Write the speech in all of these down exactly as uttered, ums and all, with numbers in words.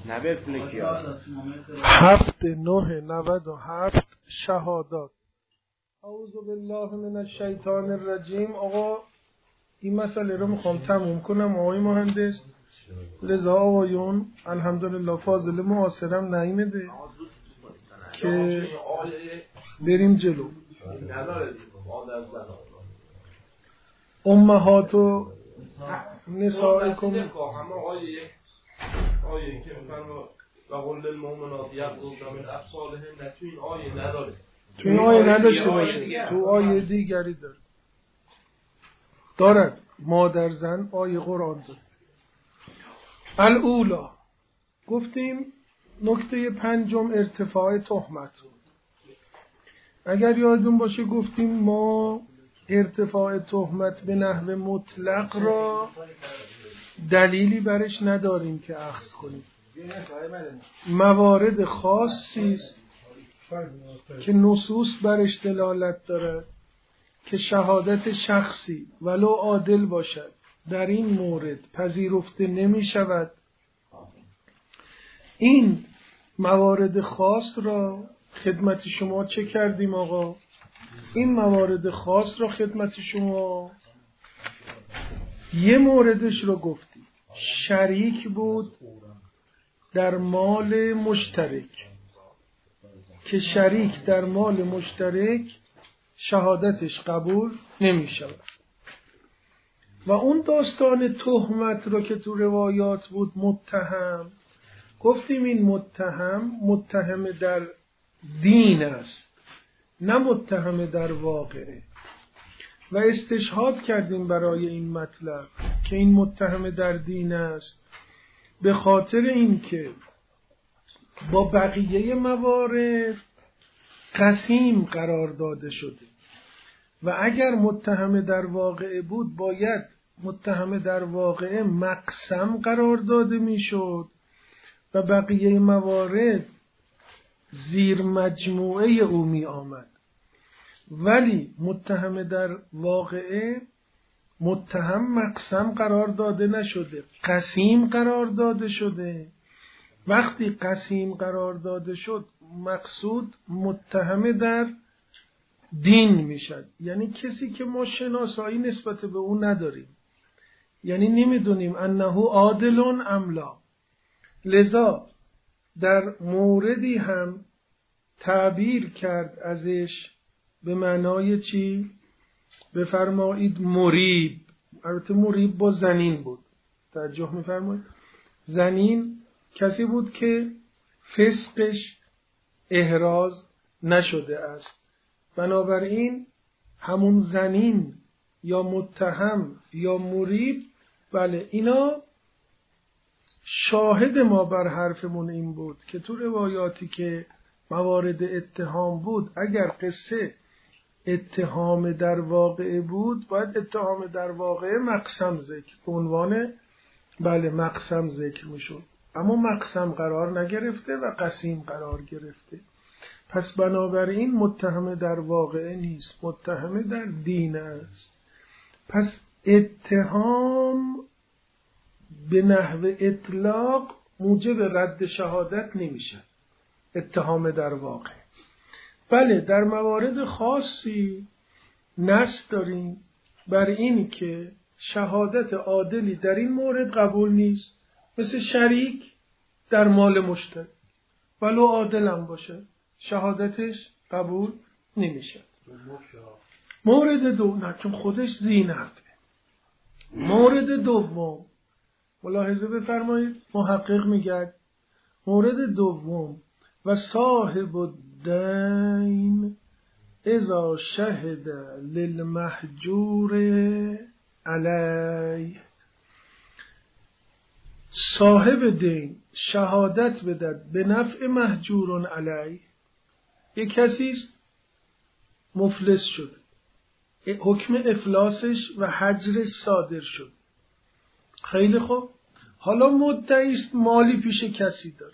هفت نه نود و هفت شهادات. اعوذ بالله من الشیطان الرجیم. آقا این مسئله رو میخوام تموم کنم آقای مهندس، لذا آقایون الحمدلله فاضل معاصرم نیمده که بریم جلو. امهات و نسائکم آیه که میفرما و قل للمؤمنات یغضضن من ابصارهن، تو این آیه نداره، تو این آیه نداشته باشه، تو آیه دیگری داره دارد مادر زن آیه قرآن داره. الاولا گفتیم نکته پنجم ارتفاع تهمت بود. اگر یادون باشه گفتیم ما ارتفاع تهمت به نحو مطلق را دلیلی برش نداریم که اخذ کنیم. موارد خاصی است که نصوص برش دلالت دارد که شهادت شخصی ولو عادل باشد در این مورد پذیرفته نمی شود. این موارد خاص را خدمت شما چه کردیم آقا؟ این موارد خاص را خدمت شما یه موردش رو گفتیم، شریک بود در مال مشترک، که شریک در مال مشترک شهادتش قبول نمی شود. و اون داستان تهمت رو که تو روایات بود متهم، گفتیم این متهم متهم در دین است نه متهم در واقعه، و استشهاد کردیم برای این مطلب که این متهم در دین است به خاطر اینکه با بقیه موارد قسیم قرار داده شده و اگر متهم در واقعه بود باید متهم در واقعه مقسم قرار داده میشد و بقیه موارد زیر مجموعه او می آمد. ولی متهم در واقعه متهم مقسم قرار داده نشده، قسیم قرار داده شده. وقتی قسیم قرار داده شد مقصود متهم در دین میشد، یعنی کسی که ما شناسایی نسبت به او نداریم، یعنی نمیدونیم انه عادل ام لا. لذا در موردی هم تعبیر کرد ازش به معنای چی؟ بفرمایید مریب. البته مریب با زنین بود، توجه میفرمایید. زنین کسی بود که فسقش احراز نشده است، بنابراین همون زنین یا متهم یا مریب، بله اینا شاهد ما بر حرفمون این بود که تو روایاتی که موارد اتهام بود اگر قصه اتهام در واقع بود باید اتهام در واقع مقسم ذکر به عنوان بله مقسم ذکر میشد، اما مقسم قرار نگرفته و قسیم قرار گرفته. پس بنابراین متهم در واقع نیست، متهم در دین است. پس اتهام به نحو اطلاق موجب رد شهادت نمیشه، اتهام در واقع. بله در موارد خاصی نص داریم بر این که شهادت عادلی در این مورد قبول نیست، مثل شریک در مال مشترک ولو عادل هم باشه شهادتش قبول نمیشه. مورد دوم چون خودش زینته. مورد دوم ملاحظه بفرمایید، محقق میگه مورد دوم و صاحب الدین اذا شهد للمحجور علیه. صاحب دین شهادت بدهد به نفع محجور علیه. یک کسی است مفلس شد، حکم افلاسش و حجرش صادر شد. خیلی خوب، حالا مدعی است مالی پیش کسی داره.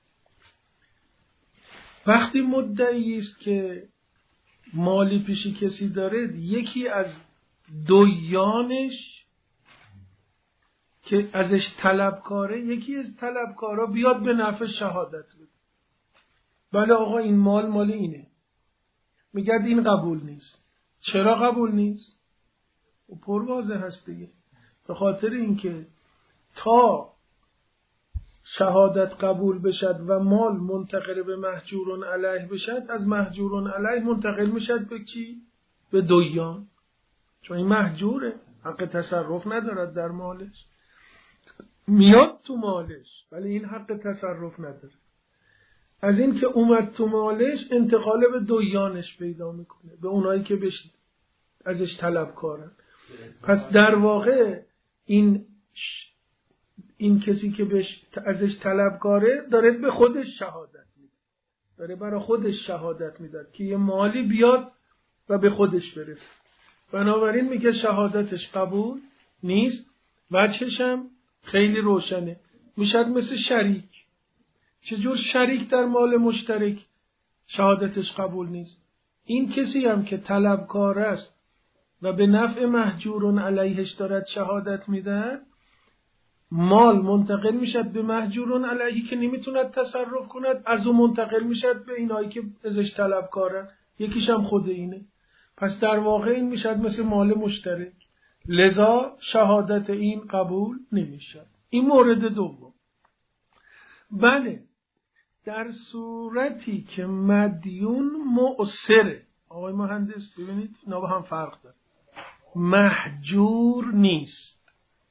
وقتی مدعی است که مالی پیش کسی داره، یکی از دویانش که ازش طلبکاره، یکی از طلبکارا بیاد به نفع شهادت بده. بله آقا این مال مال اینه، میگه این قبول نیست. چرا قبول نیست؟ و پر واضح هست دیگه. به خاطر اینکه تا شهادت قبول بشد و مال منتقل به مهجورون علیه بشد، از مهجورون علیه منتقل میشد به کی؟ به دویان. چون این مهجوره، حق تصرف ندارد در مالش، میاد تو مالش ولی این حق تصرف نداره. از این که اومد تو مالش انتقال به دویانش پیدا میکنه، به اونایی که بش ازش طلبکارن. پس در واقع این این کسی که بهش ازش طلبکاره داره به خودش شهادت میده، داره برای خودش شهادت میده که یه مالی بیاد و به خودش برسه. بنابراین میگه شهادتش قبول نیست. وجهش هم خیلی روشنه، میشد مثل شریک. چجور شریک در مال مشترک شهادتش قبول نیست؟ این کسی هم که طلبکار است و به نفع مهجورون علیهش دارد شهادت میدهد، مال منتقل میشد به مهجورون علیهی که نمیتوند تصرف کند، از اون منتقل میشد به اینایی که ازش طلبکارن، یکیش هم خود اینه. پس در واقع این میشد مثل مال مشترک، لذا شهادت این قبول نمیشد. این مورد دوم. بله در صورتی که مدیون معسره، آقای مهندس ببینید اینا با هم فرق داره، مهجور نیست،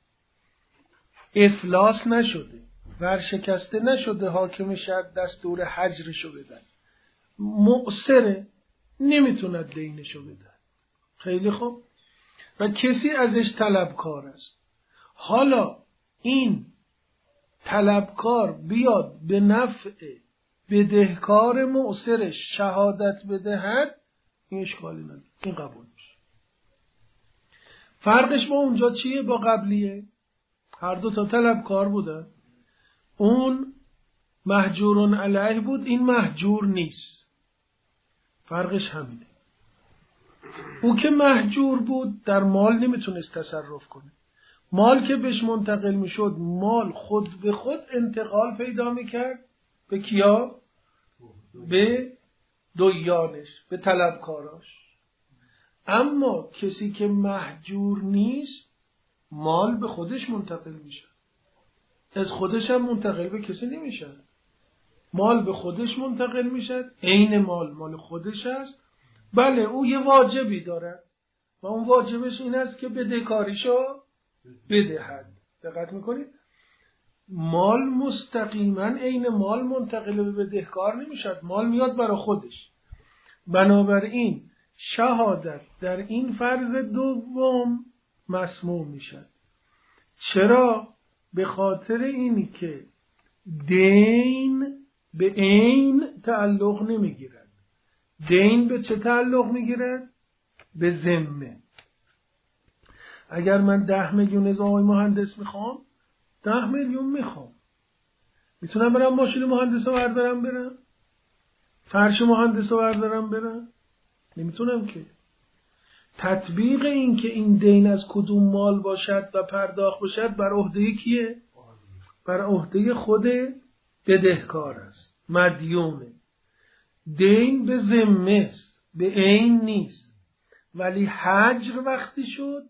افلاس نشده، ورشکسته نشده، حاکم شد دستور حجرشو بدن، معسره، نمیتوند دینشو بدن. خیلی خوب. و کسی ازش طلبکار است. حالا این طلبکار بیاد به نفع بدهکار معسرش شهادت بدهد، این اشکالی نداره، این قبول میشه. فرقش با اونجا چیه؟ با قبلیه هر دو تا طلبکار بودن، اون مهجورون علیه بود، این مهجور نیست. فرقش همینه. او که مهجور بود در مال نمیتونست تصرف کنه، مال که بهش منتقل میشد مال خود به خود انتقال پیدا میکرد به کیا؟ به دویانش، به طلبکاراش. اما کسی که مهجور نیست مال به خودش منتقل میشه، از خودش هم منتقل به کسی نمیشه، مال به خودش منتقل میشه، عین مال مال خودش است. بله او یه واجبی داره و اون واجبش این است که بدهکاریشو بدهد. دقت میکنید؟ مال مستقیما عین مال منتقل به بدهکار نمیشد، مال میاد برای خودش. بنابراین شهادت در این فرض دوم مسموع میشد. چرا؟ به خاطر اینی که دین به عین تعلق نمیگیرد. دین به چه تعلق میگیرد؟ به ذمه. اگر من ده میلیون از آقای مهندس میخوام، ده میلیون میخوام، میتونم برم ماشین مهندس رو بردارم برم؟ فرش مهندس رو بردارم برم؟ نمیتونم که. تطبیق این که این دین از کدوم مال باشد و پرداخت باشد بر عهده کیه؟ بر عهده خود بدهکار است، مدیونه. دین به ذمه است، به عین نیست. ولی حجر وقتی شد،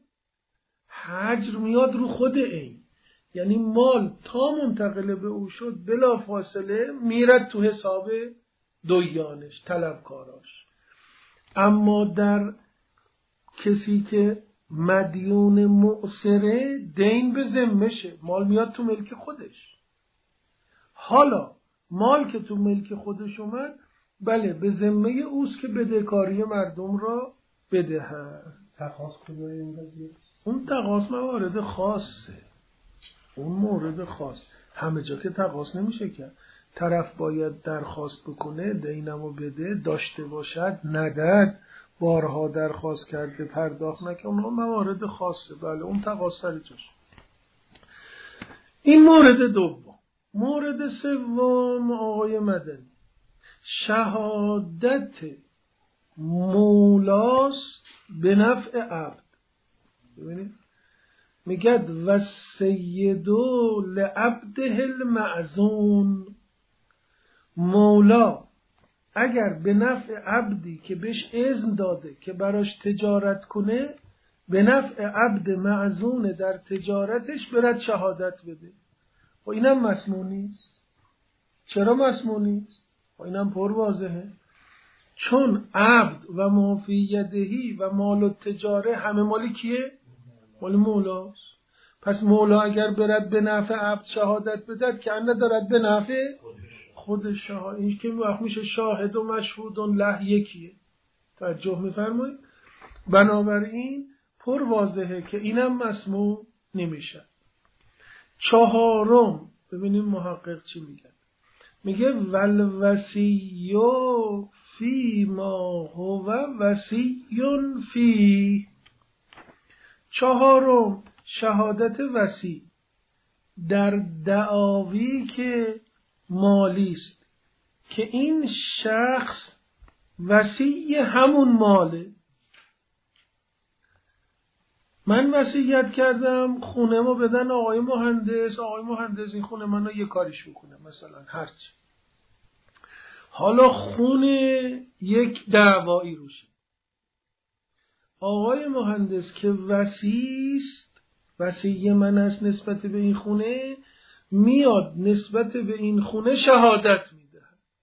حجر میاد رو خود عین، یعنی مال تا منتقل به او شد بلا فاصله میرد تو حساب دویانش، طلبکاراش. اما در کسی که مدیون معسره، دین به ذمه‌شه، مال میاد تو ملک خودش. حالا مال که تو ملک خودش اومد، بله به ذمه اوست که بدهکاری مردم را بدهد. تقاضا کجای این قضیه؟ اون تقاضا موارد خاصه، اون مورد خاص. همه جا که تقاضا نمیشه کرد. طرف باید درخواست بکنه دینمو بده، داشته باشد، نداد، بارها درخواست کرده پرداخت نکنه، اون موارد خاصه. بله اون تقاضا سر جاش. این مورد دوم. مورد سوم آقای مدنی، شهادت مولاست به نفع عبد. ببینید میگد و سیدو لعبده المعزون، مولا اگر به نفع عبدی که بهش اذن داده که براش تجارت کنه، به نفع عبد معزون در تجارتش برد شهادت بده، و اینم مسموع نیست. چرا مسموع نیست؟ و اینم پر واضحه، چون عبد و ما فی یدهی و مال التجاره همه مالی کیه؟ مال مولاست. پس مولا اگر برد به نفع عبد شهادت بدهد که انه دارد به نفع خود شهادت. این که وقت میشه شاهد و مشهود و له یکیه. توجه میفرمایید؟ بنابراین پر واضحه که اینم مسموع نمیشه. چهارم، ببینیم محقق چی میگه. میگه والوصیو فی ما هو وصیٌ فی. چهارم، شهادت وصی در دعاوی که مالی است که این شخص وصی همون ماله. من وصیت کردم خونه ما بدن آقای مهندس، آقای مهندس این خونه منو یه کاریش بکنه مثلا هرچی. حالا خونه یک دعوایی روشه، آقای مهندس که وصی است، وصی من است نسبت به این خونه، میاد نسبت به این خونه شهادت میده.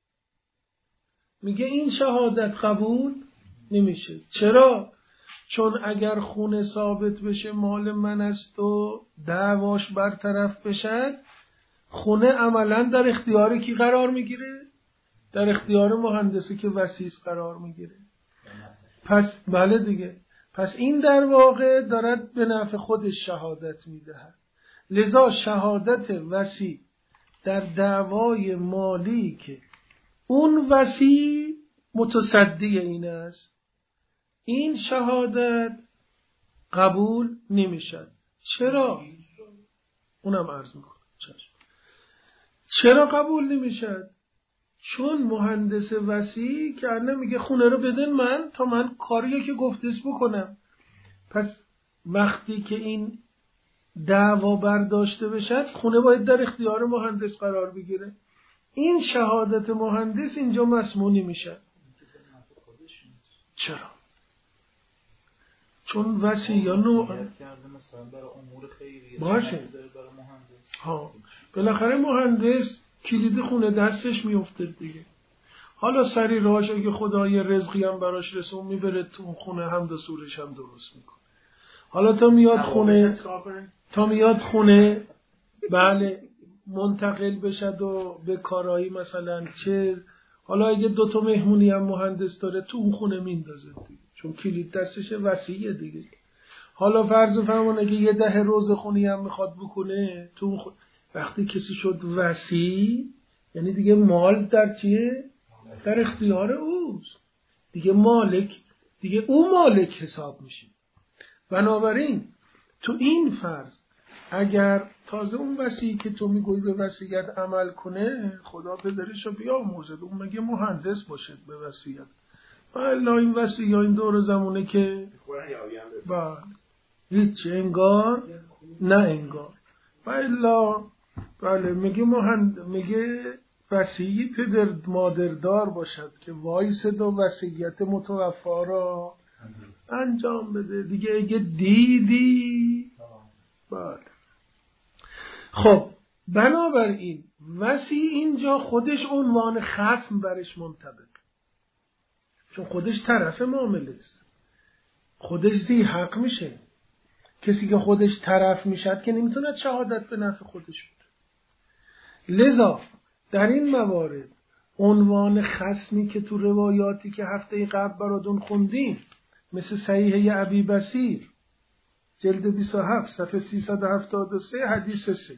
میگه این شهادت قبول نمیشه. چرا؟ چون اگر خونه ثابت بشه مال من است و دعواش برطرف بشه، خونه عملاً در اختیار کی قرار میگیره؟ در اختیار مهندسی که وصی قرار میگیره. پس بله دیگه، پس این در واقع دارد به نفع خودش شهادت میدهد. لذا شهادت وصی در دعوای مالی که اون وصی متصدی این است، این شهادت قبول نمیشد. چرا؟ اونم عرض میکنم. چرا قبول نمیشد؟ چون مهندس وصی که انه میگه خونه رو بدن من تا من کاریه که گفتست بکنم. پس وقتی که این دعوا برداشته بشد، خونه باید در اختیار مهندس قرار بگیره. این شهادت مهندس اینجا مسموع نمیشه. چرا؟ چون وصی یا نوع باشه. ها بالاخره مهندس کلید خونه دستش میفته دیگه. حالا سری راهش اگه خدای رزقی هم براش رسون میبره تو اون خونه، حمد و سورش هم درست میکنه. حالا تا میاد خونه تا میاد خونه بله منتقل بشد و به کارایی مثلا چه، حالا اگه دوتا مهمونی هم مهندس داره تو اون خونه میندازه دیگه، چون کلید دستشه وصیه دیگه. حالا فرض فرمون اگه یه ده روز خونی هم میخواد بکنه تو اون خونه، وقتی کسی شد وصی یعنی دیگه مال در چیه؟ در اختیار اوست دیگه، مالک دیگه، او مالک حساب میشه. بنابراین تو این فرض اگر تازه اون وصی که تو میگوی به وصیت عمل کنه، خدا پدرش رو بیامرزه، اون مگه مهندس باشه به وصیت، بله این وصی یا این دور زمونه که بله هیچ انگار نه انگار بله بله میگه مهند میگه وصی پدر مادردار باشد که وایسد و وصیت متوفا را انجام بده دیگه. اگه دیدی بله. خب بنابراین وصی اینجا خودش عنوان خصم برش منطبق، چون خودش طرف معامله است، خودش ذی حق میشه. کسی که خودش طرف میشد که نمیتونه شهادت به نفع خودش بود. لذا در این موارد عنوان خصمی که تو روایاتی که هفته قبل براتون خوندیم مثل صحیحه ابی بصیر جلد بیست و هفت صفحه سیصد و هفتاد و سه حدیث سه،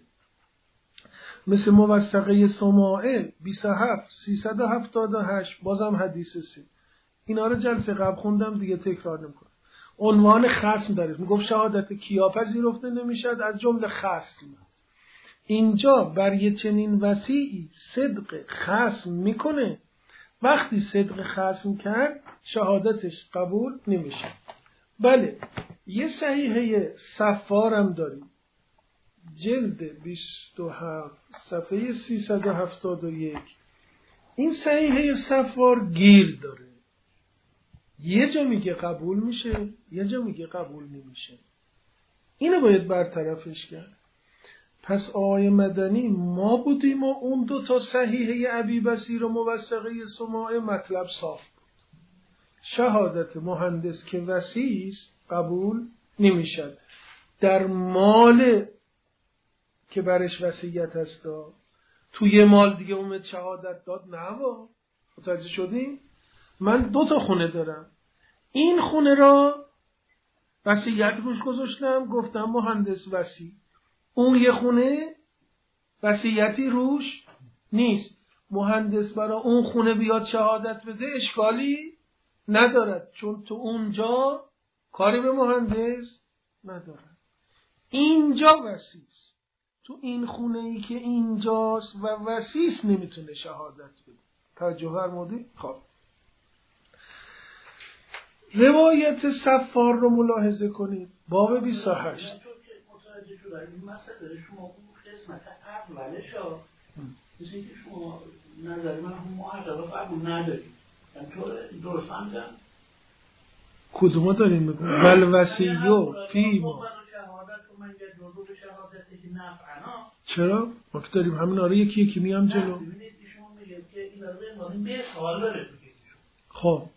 مثل موثقه سماعل بیست و هفت سیصد و هفتاد و هشت بازم حدیث سه، اینا رو جلسه قبل خوندم دیگه تکرار نمیکنم. عنوان خصم داره، میگفت شهادت کیا پذیرفته نمیشد از جمله خصم. اینجا بر یه چنین وصیی صدق خصم میکنه، وقتی صدق خصم کرد شهادتش قبول نمیشه. بله یه صحیحه صفارم داریم، جلد بیست و هفت صفحه سیصد و هفتاد و یک. این صحیحه صفار گیر داره، یه جا میگه قبول میشه، یه جا میگه قبول نمیشه. اینو باید برطرفش کرد. پس آقای مدنی ما بودیم و اون دو تا صحیحه ابی بصیر و موثقه سماع مطلب صاف بود. شهادت مهندس که وصی است قبول نمیشد. در مال که برش وصیت هست توی مال دیگه اومد شهادت داد، نه با متوجه شدیم؟ من دو تا خونه دارم، این خونه را وصیت روش گذاشتم، گفتم مهندس وصی. اون یه خونه وصیتی روش نیست، مهندس برای اون خونه بیاد شهادت بده اشکالی ندارد، چون تو اونجا کاری به مهندس ندارد. اینجا وصیست، تو این خونه ای که اینجاست و وصیست نمیتونه شهادت بده. توجه فرمودید؟ خب روایت صفار رو ملاحظه کنید، باب بیست و هشت. متوجه شدم این مسئله شما اون قسمت اولش ها مثل اینکه شما نظر من هم معرض قبول نداریم، یعنی تو درست فهمیدم کدوم داریم بگم؟ بل وصیو فی ما چرا؟ ما که داریم همین آره یکی یکی میام جلو. خب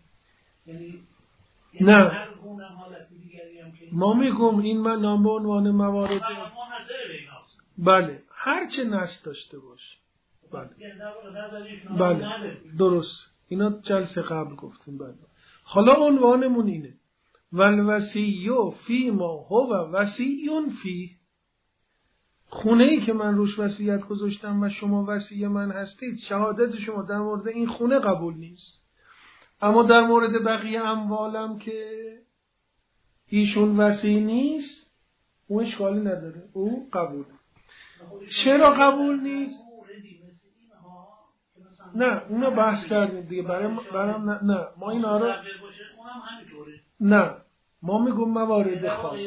نه ما میگم این من نام به عنوان موارد بله هرچه نص داشته باشه بله بله درست، اینا جلسه قبل گفتیم. بله حالا عنوانمون اینه والوصی فی ما هو وصی فی. خونه ای که من روش وصیت گذاشتم و شما وصی من هستید، شهادت شما در مورد این خونه قبول نیست، اما در مورد بقیه اموالم که ایشون وصی نیست اون اشکالی نداره، او قبول. چرا قبول نیست؟ نه اونا بحث کردیم دیگه، برام برام نه, نه ما این آرا نه ما میگم موارد خاص.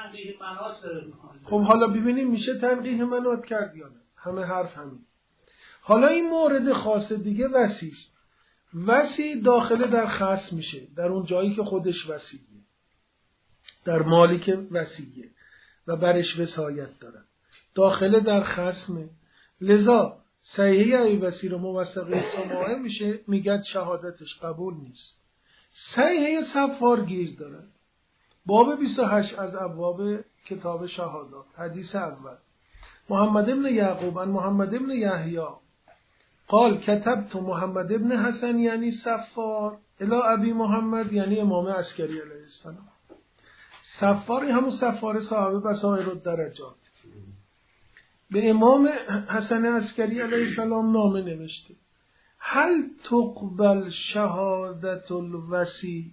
خب حالا ببینیم میشه تنقیح منات کرد یا نه، همه حرف همین. حالا این مورد خاص دیگه وصی است. وصی داخل در خصم میشه، در اون جایی که خودش وصیه، در مالی که وصیه و برش وصایت داره، داخل در خصمه. لذا صحیحه ابی بصیر و موثقه سماعه میشه، میگه شهادتش قبول نیست. صحیحه صفار گیر داره. باب بیست و هشت از ابواب کتاب شهادات. حدیث اول محمد ابن یعقوب عن محمد ابن یحیی قال کتبت محمد ابن حسن یعنی صفار الی ابی محمد یعنی امام عسکری علیه السلام. صفار همون صفار صاحب بصائر الدرجات به امام حسن عسکری علیه السلام نامه نوشته هل تقبل شهادت الوصی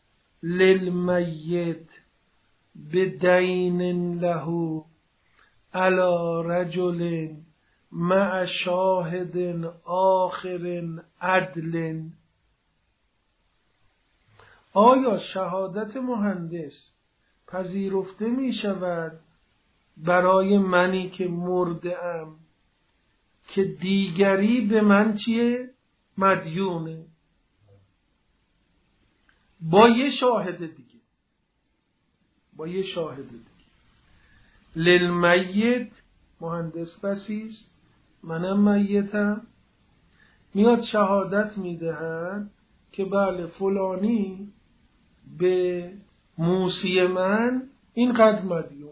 للمیت بدین له علی رجل مع شاهد آخر عدل. آیا شهادت مهندس پذیرفته می شود برای منی که مرده ام که دیگری به من چیه؟ مدیونه، با یه شاهد دیگه، با یه شاهد دیگه. للمیت مهندس بسیست، منم میتم، میاد شهادت میدهد که بله فلانی به موسی من اینقدر مدیون.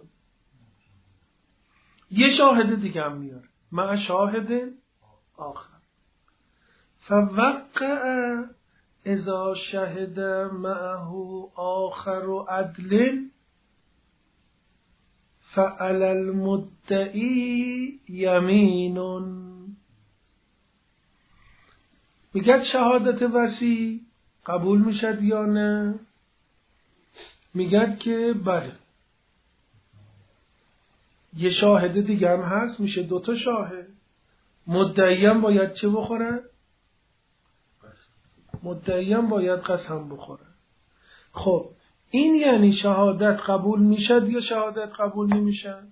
یه شاهد دیگه هم میاره مع شاهد آخر. فوقع اذا شهد معه آخر عدل فعلى المدعی یمین. میگه شهادت وصی قبول میشد یا نه؟ میگه که بله یه شاهد دیگه هم هست، میشه دوتا شاهد. مدعی هم باید چه بخوره؟ مدعی هم باید قسم بخوره. خب این یعنی شهادت قبول میشد یا شهادت قبول نمیشد؟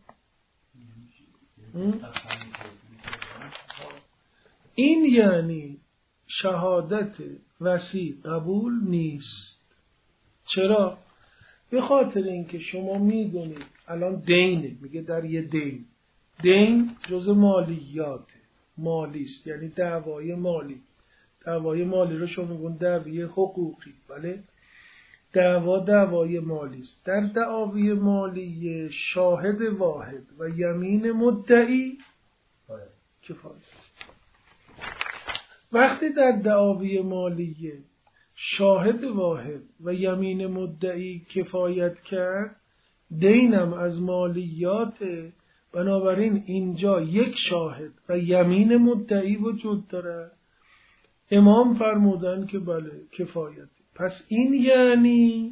این یعنی شهادت وصی قبول نیست. چرا؟ به خاطر اینکه شما میدونید الان دینه، میگه در یه دین، دین جز مالیات مالیست، یعنی دعوای مالی. دعوای مالی رو شما میگون دعوی حقوقی، بله؟ دعوا دعوای مالیست. در دعاوی مالی شاهد واحد و یمین مدعی کفایت. وقتی در دعاوی مالی شاهد واحد و یمین مدعی کفایت کرد، دینم از مالیات، بنابراین اینجا یک شاهد و یمین مدعی وجود داره. امام فرمودن که بله کفایت. پس این یعنی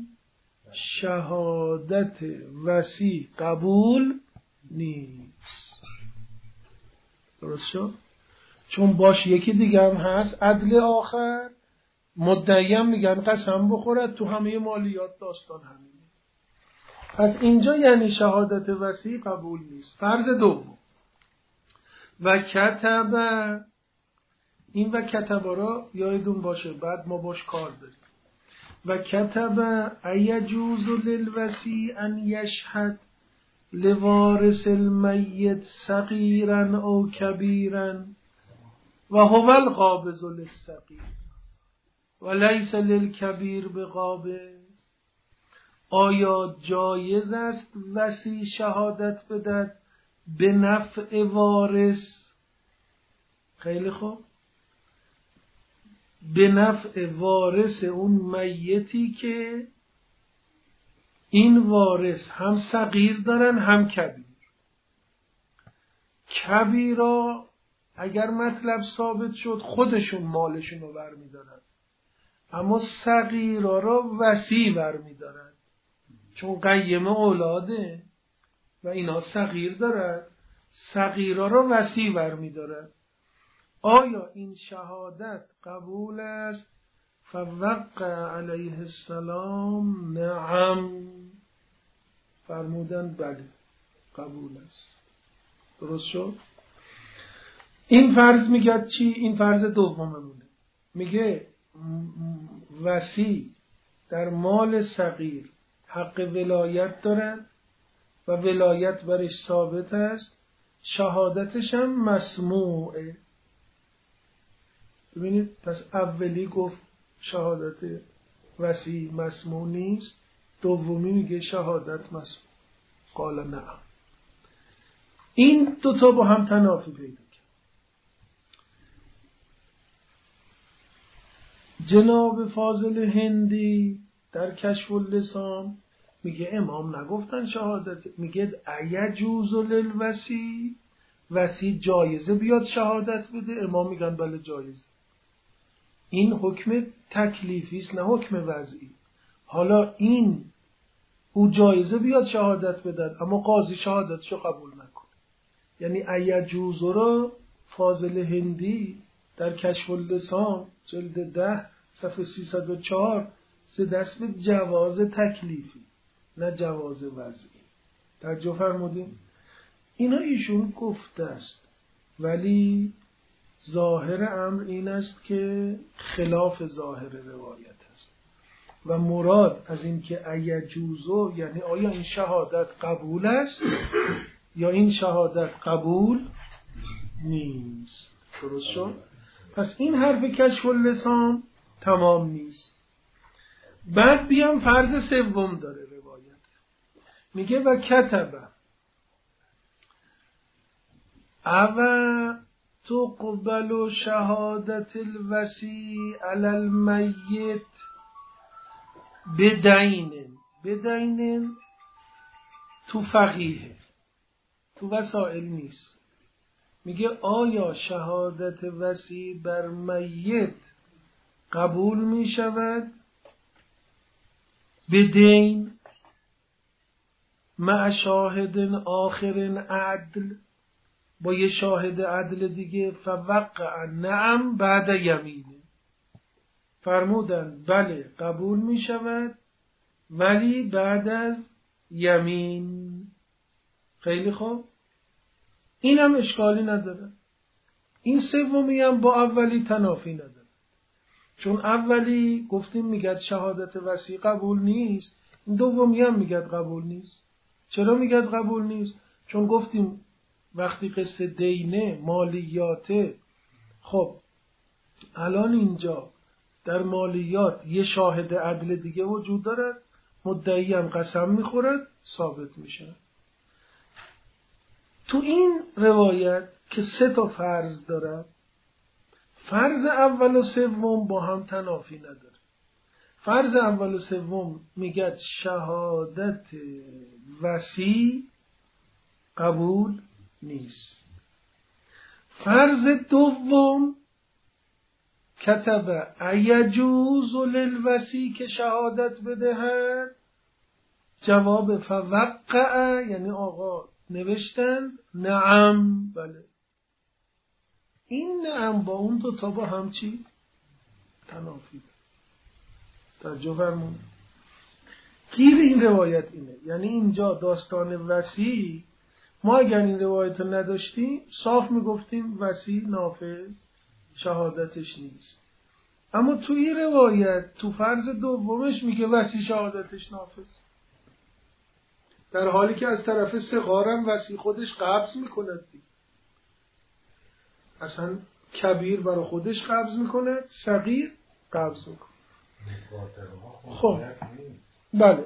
شهادت وصی قبول نیست. درست شد؟ چون باش یکی دیگه هم هست عدل آخر، مدعی هم میگن قسم بخورد تو همه مالیات داستان همینه. پس اینجا یعنی شهادت وصی قبول نیست. فرض دوم و کتب، این و کتب را یادتون باشه بعد ما باش کار داریم. و کتب ایجوز للوصی ان یشهد لوارث المیت صغیرا او کبیرا و هو القابض للصغیر و لیس للکبیر بقابض. آیا جایز است وصی شهادت بدهد به نفع وارث؟ خیلی خوب، به نفع وارث اون میتی که این وارث هم صغیر دارن هم کبیر. کبیرا اگر مطلب ثابت شد خودشون مالشون رو برمیدارن، اما صغیرا را وصی برمیدارن، چون قیم اولاده و اینا صغیر دارن، صغیرا را وصی برمیدارن. آیا این شهادت قبول است؟ فوقع علیه السلام نعم، فرمودن بله قبول است. درست شد؟ این فرض میگه چی؟ این فرض دوممونه، میگه وصی در مال صغیر حق ولایت دارد و ولایت برش ثابت است، شهادتش هم مسموعه. ببینید پس اولی گفت شهادت وصی مسموع نیست، دومی میگه شهادت مسموع. قال نه. این دوتا با هم تنافی پیدا کرد. جناب فاضل هندی در کشف اللسان میگه امام نگفتن شهادت، میگه ایجوز للوصی، وصی جایزه بیاد شهادت بده؟ امام میگن بله جایزه. این حکم تکلیفی است نه حکم وضعی. حالا این او جایزه بیاد شهادت بده اما قاضی شهادتشو قبول نکنه. یعنی ایجوز را فاضل هندی در کشف اللسان جلد ده صفحه سیصد و چهار سه دست به جواز تکلیفی نه جواز وضعی. توجه فرمودین؟ اینا ایشون گفته است، ولی ظاهر امر این است که خلاف ظاهر روایت است و مراد از این که ایجوزو یعنی آیا این شهادت قبول است یا این شهادت قبول نیست. درست شد؟ پس این حرف کشف اللسان تمام نیست. بعد بیام فرض سوم داره روایت، میگه و کتبه او تقبل شهادت الوصی علی المیت بدین. بدین تو فقیه، تو وسائل نیست. میگه آیا شهادت وصی بر میت قبول می شود بدین مع شاهد آخر عدل، با یه شاهد عدل دیگه؟ فوقع نعم بعد یمینه، فرمودن بله قبول می شود ولی بعد از یمین. خیلی خوب، این هم اشکالی نداره. این سومی هم با اولی تنافی نداره، چون اولی گفتیم میگد شهادت وصی قبول نیست، این دومی هم میگد قبول نیست. چرا میگد قبول نیست؟ چون گفتیم وقتی قصه دینه مالیاته، خب الان اینجا در مالیات یه شاهد عدل دیگه وجود دارد، مدعی هم قسم میخورد، ثابت میشه. تو این روایت که سه تا فرض دارد، فرض اول و سوم با هم تنافی نداره. فرض اول و سوم میگه شهادت وصی قبول نیست. فرض دوم کتب ایجوز للوصی که شهادت بدهد، جواب فوقع یعنی آقا نوشتن نعم بله. این نعم با اون دو تا با هم چی؟ تنافی. توجه فرمون. گیر این روایت اینه، یعنی اینجا داستان وصی، ما اگر این روایت رو نداشتیم صاف میگفتیم وصی نافذ، شهادتش نیست. اما تو این روایت تو فرض دومش میگه وصی شهادتش نافذ، در حالی که از طرف صغارم وصی خودش قبض میکنه دیگه. اصلا کبیر برای خودش قبض میکنه، صغیر قبض میکنه. خب بله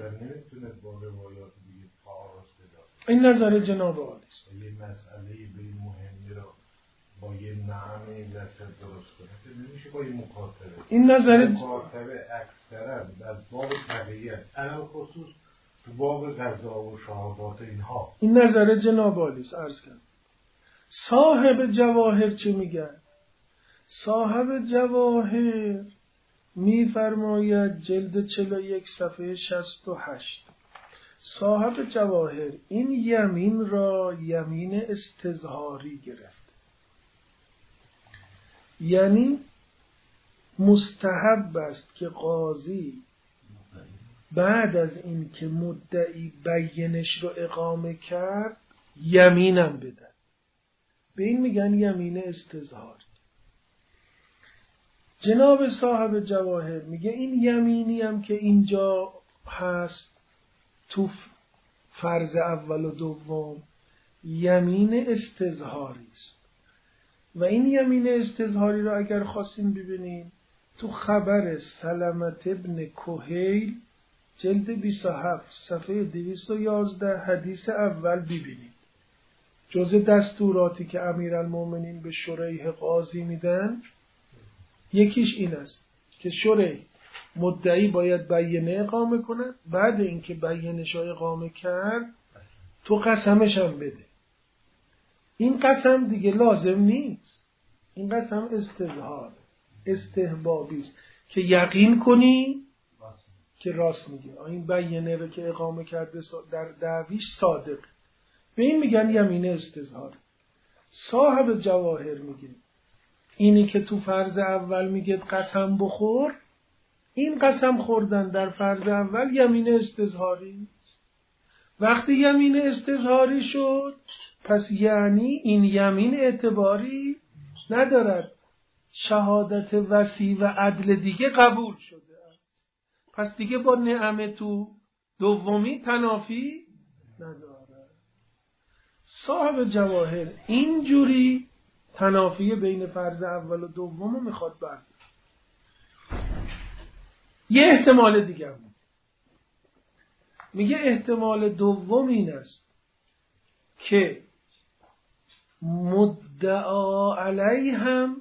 این نظر جناب عالی است. یه مسئله به مهمی را با یه نعمی دست درست کنه نمیشه با یه مکاتبه. این نظر مکاتبه اکثرا از باب تقییت الان خصوص تو باب قضا و شهادات اینها. این نظر جناب عالی است. عرض کنم صاحب جواهر چه میگه؟ صاحب جواهر میفرماید جلد چهل و یک صفحه شصت و هشت، صاحب جواهر این یمین را یمین استظهاری گرفت، یعنی مستحب است که قاضی بعد از این که مدعی بینش رو اقامه کرد یمینم بده. به این میگن یمین استظهاری. جناب صاحب جواهر میگه این یمینی هم که اینجا هست تو فرض اول و دوم یمین استظهاری است و این یمین استظهاری رو اگر خواستیم ببینیم تو خبر سلمت ابن کهیل جلد بیست و هفت صفحه دویست و یازده حدیث اول ببینید. جز دستوراتی که امیرالمومنین به شریح قاضی میدن یکیش این است که شریح مدعی باید بینه اقامه کنه، بعد اینکه بینش رو اقامه کرد تو قسمش هم بده. این قسم دیگه لازم نیست، این قسم استظهار استحبابی است که یقین کنی که راست میگه، این بینه رو که اقامه کرده در دعویش صادق. به این میگن یمین استظهار. صاحب جواهر میگه اینی که تو فرض اول میگه قسم بخور، این قسم خوردن در فرض اول یمین استظهاری است. وقتی یمین استظهاری شد پس یعنی این یمین اعتباری ندارد، شهادت وصی و عدل دیگه قبول شده است، پس دیگه با نعمه تو دومی تنافی ندارد. صاحب جواهر اینجوری تنافی بین فرض اول و دوم رو میخواد برد. یه احتمال دیگه هم میگه احتمال دوم این است که مدعا علیه هم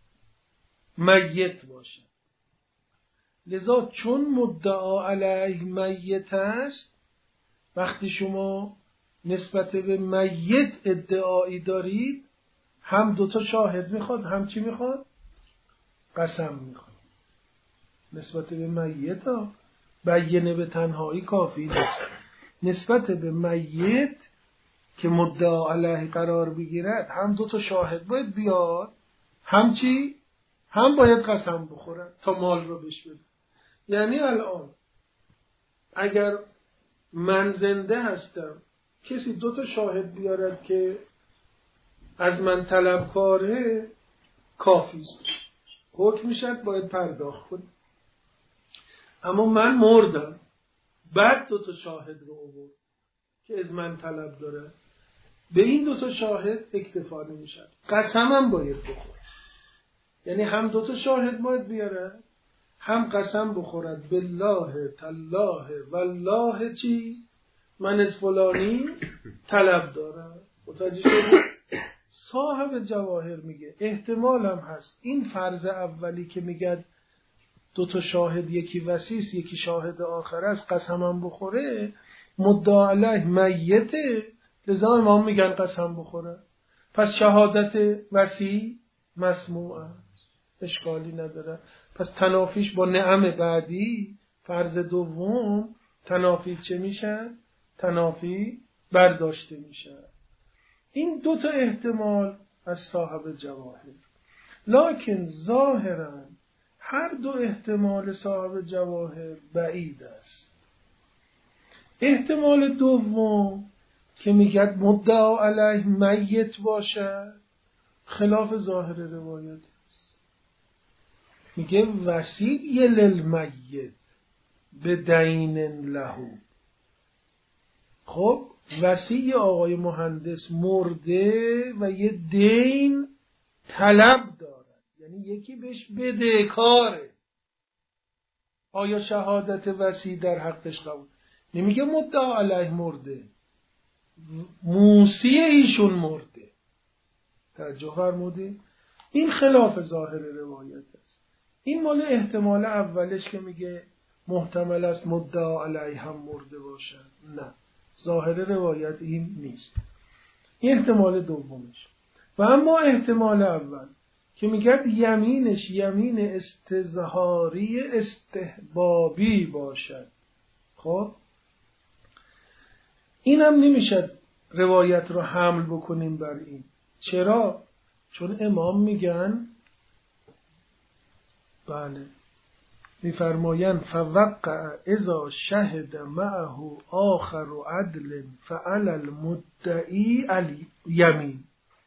میت باشه، لذا چون مدعا علیه میت است وقتی شما نسبت به میت ادعایی دارید هم دوتا شاهد میخواد هم چی میخواد؟ قسم میخواد. نسبت به میت ها بینه به تنهایی کافی نیست، نسبت به میت که مدعا علیه قرار بگیرد هم دوتا شاهد باید بیاد هم چی؟ هم باید قسم بخورد تا مال رو بهش بده. یعنی الان اگر من زنده هستم کسی دو تا شاهد بیارد که از من طلبکاره کافی است، حکم میشد باید پرداخت کنم. اما من مردم، بعد دو تا شاهد رو آورد که از من طلب داره، به این دو تا شاهد اکتفا نمیشد، قسمم باید بخورد. یعنی هم دو تا شاهد باید بیاره، هم قسم بخورد بالله تالله والله چی من از فلانی طلب دارم. متوجه شدید؟ صاحب جواهر میگه احتمال هم هست این فرض اولی که میگه دو تا شاهد، یکی وسیس یکی شاهد آخر است، قسمم بخوره، مدعا علیه میته، لذا امام میگن قسم بخوره. پس شهادت وسی مسموع است، اشکالی نداره. پس تنافیش با نعم بعدی، فرض دوم، تنافی چه میشه؟ تنافی برداشته میشه. این دو تا احتمال از صاحب جواهر. لکن ظاهرا هر دو احتمال صاحب جواهر بعید است. احتمال دوم که میگه مدعا علیه میت باشه خلاف ظاهر روایت است. میگه وصی للمیت بدین له. خب وصی آقای مهندس مرده و یه دین طلب دارد، یعنی یکی بهش بدهکاره. آیا شهادت وصی در حقش قبول؟ نمیگه مدعا علیه مرده، موصی ایشون مرده. توجه فرمودید؟ این خلاف ظاهر روایت است. این مال احتمال اولش که میگه محتمل است مدعا علیه هم مرده باشد. نه، ظاهر روایت این نیست. این احتمال دومش. و اما احتمال اول که میگه یمینش یمین استظهاری استحبابی باشد. خب این هم نمیشه روایت رو حمل بکنیم بر این. چرا؟ چون امام میگن بله میفرمایند فوقع اذا شهد معه آخر عدل فعل المدعی الیمین.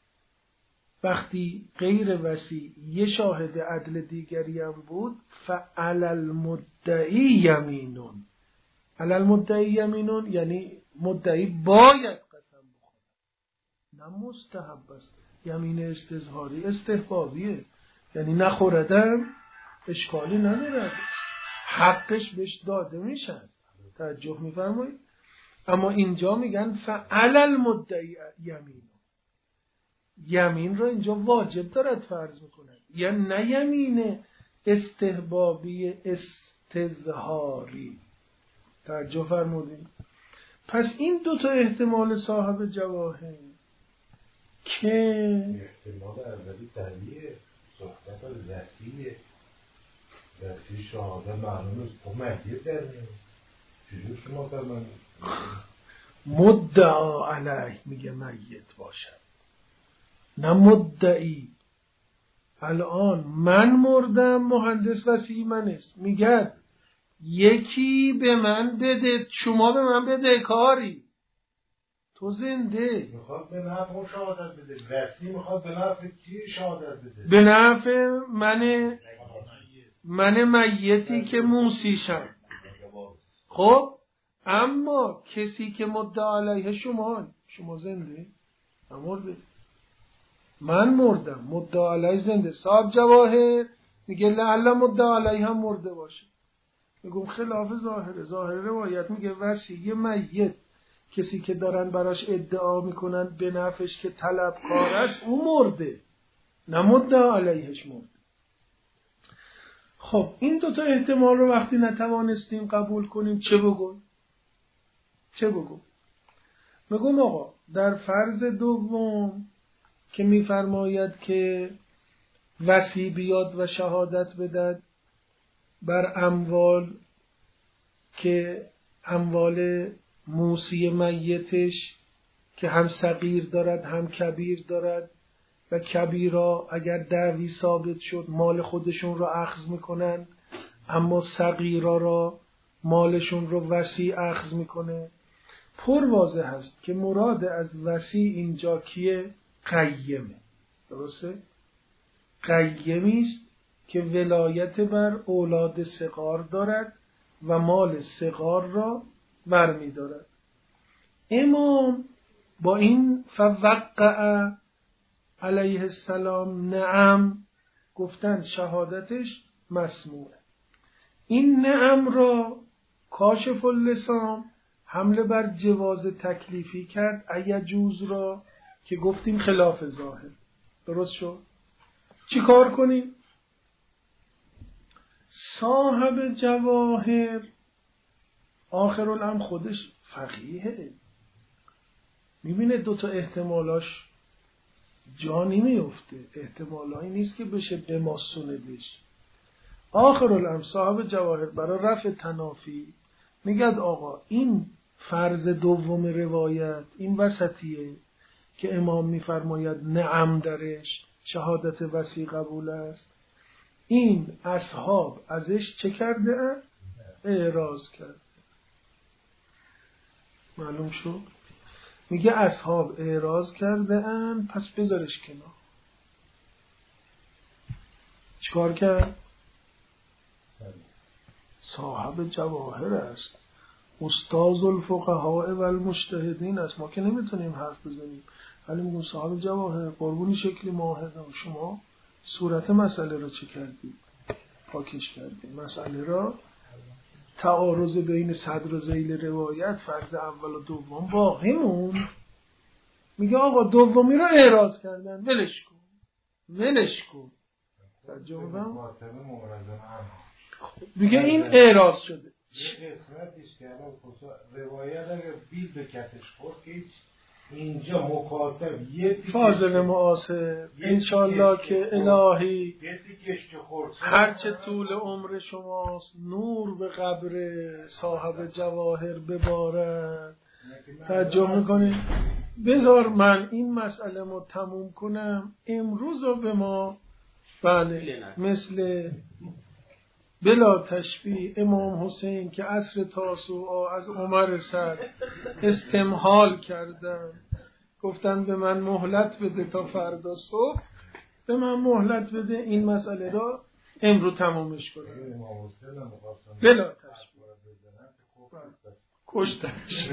وقتی غیر وصی یه شاهد عدل دیگری هم بود، فعل المدعی یمینون. علی المدعی یمینون یعنی مدعی باید قسم بخوره، نه مستحب است. یمین استظهاری استحبابیه، یعنی نخوردم اشکالی نداره، حقش بهش داده میشن. توجه میفرمایید؟ اما اینجا میگن فعل المدعی یمین. یمین رو اینجا واجب دارد فرض میکنه، یا نه یمین استحبابی استظهاری. توجه فرمودید؟ پس این دو تا احتمال صاحب جواهر که احتمال اولی دلیه صحبت از وسیعه، وسیع شهاده معلوم است با مهدیه در میاد. چجور شما در من مدعا علیه میگه میت باشد، نه مدعی. الان من مردم، مهندس وسیع من است، میگه یکی به من بده، شما به من بده کاری، تو زنده. میخواد به نفع شهادت بده، وسیع میخواد به نفع کی شهادت بده؟ به نفع من من میتی که موسیشم. خب اما کسی که مدعا علیه شما، شما زنده نمرده، من مردم، مدعا علیه زنده. صاحب جواهر میگه لعل مدعا علیه هم مرده باشه. میگم خلاف ظاهره. ظاهر روایت میگه وصی میت، کسی که دارن براش ادعا میکنن به نفعش که طلبکار است، او مرده، نه مدعا علیهش مرده. خب این دوتا احتمال رو وقتی نتوانستیم قبول کنیم چه بگم؟ چه بگم؟ میگم آقا در فرض دوم که میفرماید که وصی بیاد و شهادت بدهد بر اموال که اموال موصی میتش که هم صغیر دارد هم کبیر دارد و کبیرا اگر دعوی ثابت شد مال خودشون را اخذ میکنن، اما صغیرا را مالشون رو وسیع اخذ میکنه. پر واضح هست که مراد از وسیع اینجا کیه؟ قیمه. درسته؟ قیمی است که ولایت بر اولاد صغار دارد و مال صغار را برمی دارد. امام با این فوقع علیه السلام نعم گفتن شهادتش مسموعه. این نعم را کاشف اللسان حمله بر جواز تکلیفی کرد، ایجوز را که گفتیم خلاف ظاهر. درست شد؟ چی کار کنیم؟ صاحب جواهر آخر الامر خودش فقیهه، میبینه دوتا احتمالاش جا نمیفته، احتمالایی نیست که بشه بماسونه بشه. آخر الامر صاحب جواهر برای رفع تنافی میگد آقا این فرض دوم روایت، این وسطیه که امام میفرماید نعم درش شهادت وسیع قبول است، این اصحاب ازش چه کرده اند؟ اعراض کرده. معلوم شد؟ میگه اصحاب اعراض کرده اند، پس بذارش کنار. چیکار کرد؟ صاحب جواهر است، استاذ الفقهاء و المجتهدین است، ما که نمیتونیم حرف بزنیم، ولی میگون صاحب جواهر قربونی شکل ماهد. شما صورت مسئله رو چه کردید؟ پاکش کردید. مسئله را تعارض بین صدر و ذیل روایت فرض اول و دوم باقی مون. میگه آقا دومی رو اعراض کردن، ولش کن ولش کن. میگه این اعراض شده. یه قسمتش که الان روایت اگر بیل به کتش خورد که اینجا مکاتب یه فاضل معاصر انشالله که الهی هرچه طول عمر شماست نور به قبر صاحب جواهر ببارد. توجه میکنی؟ بذار من این مسئله رو تموم کنم امروز رو به ما بله مثل بلا تشبیه امام حسین که عصر تاسوعا از عمر سر استمهال کردن، گفتن به من مهلت بده تا فردا صبح، به من مهلت بده این مسئله را امروز تمامش کنم. بلا تشبیه کشتنش.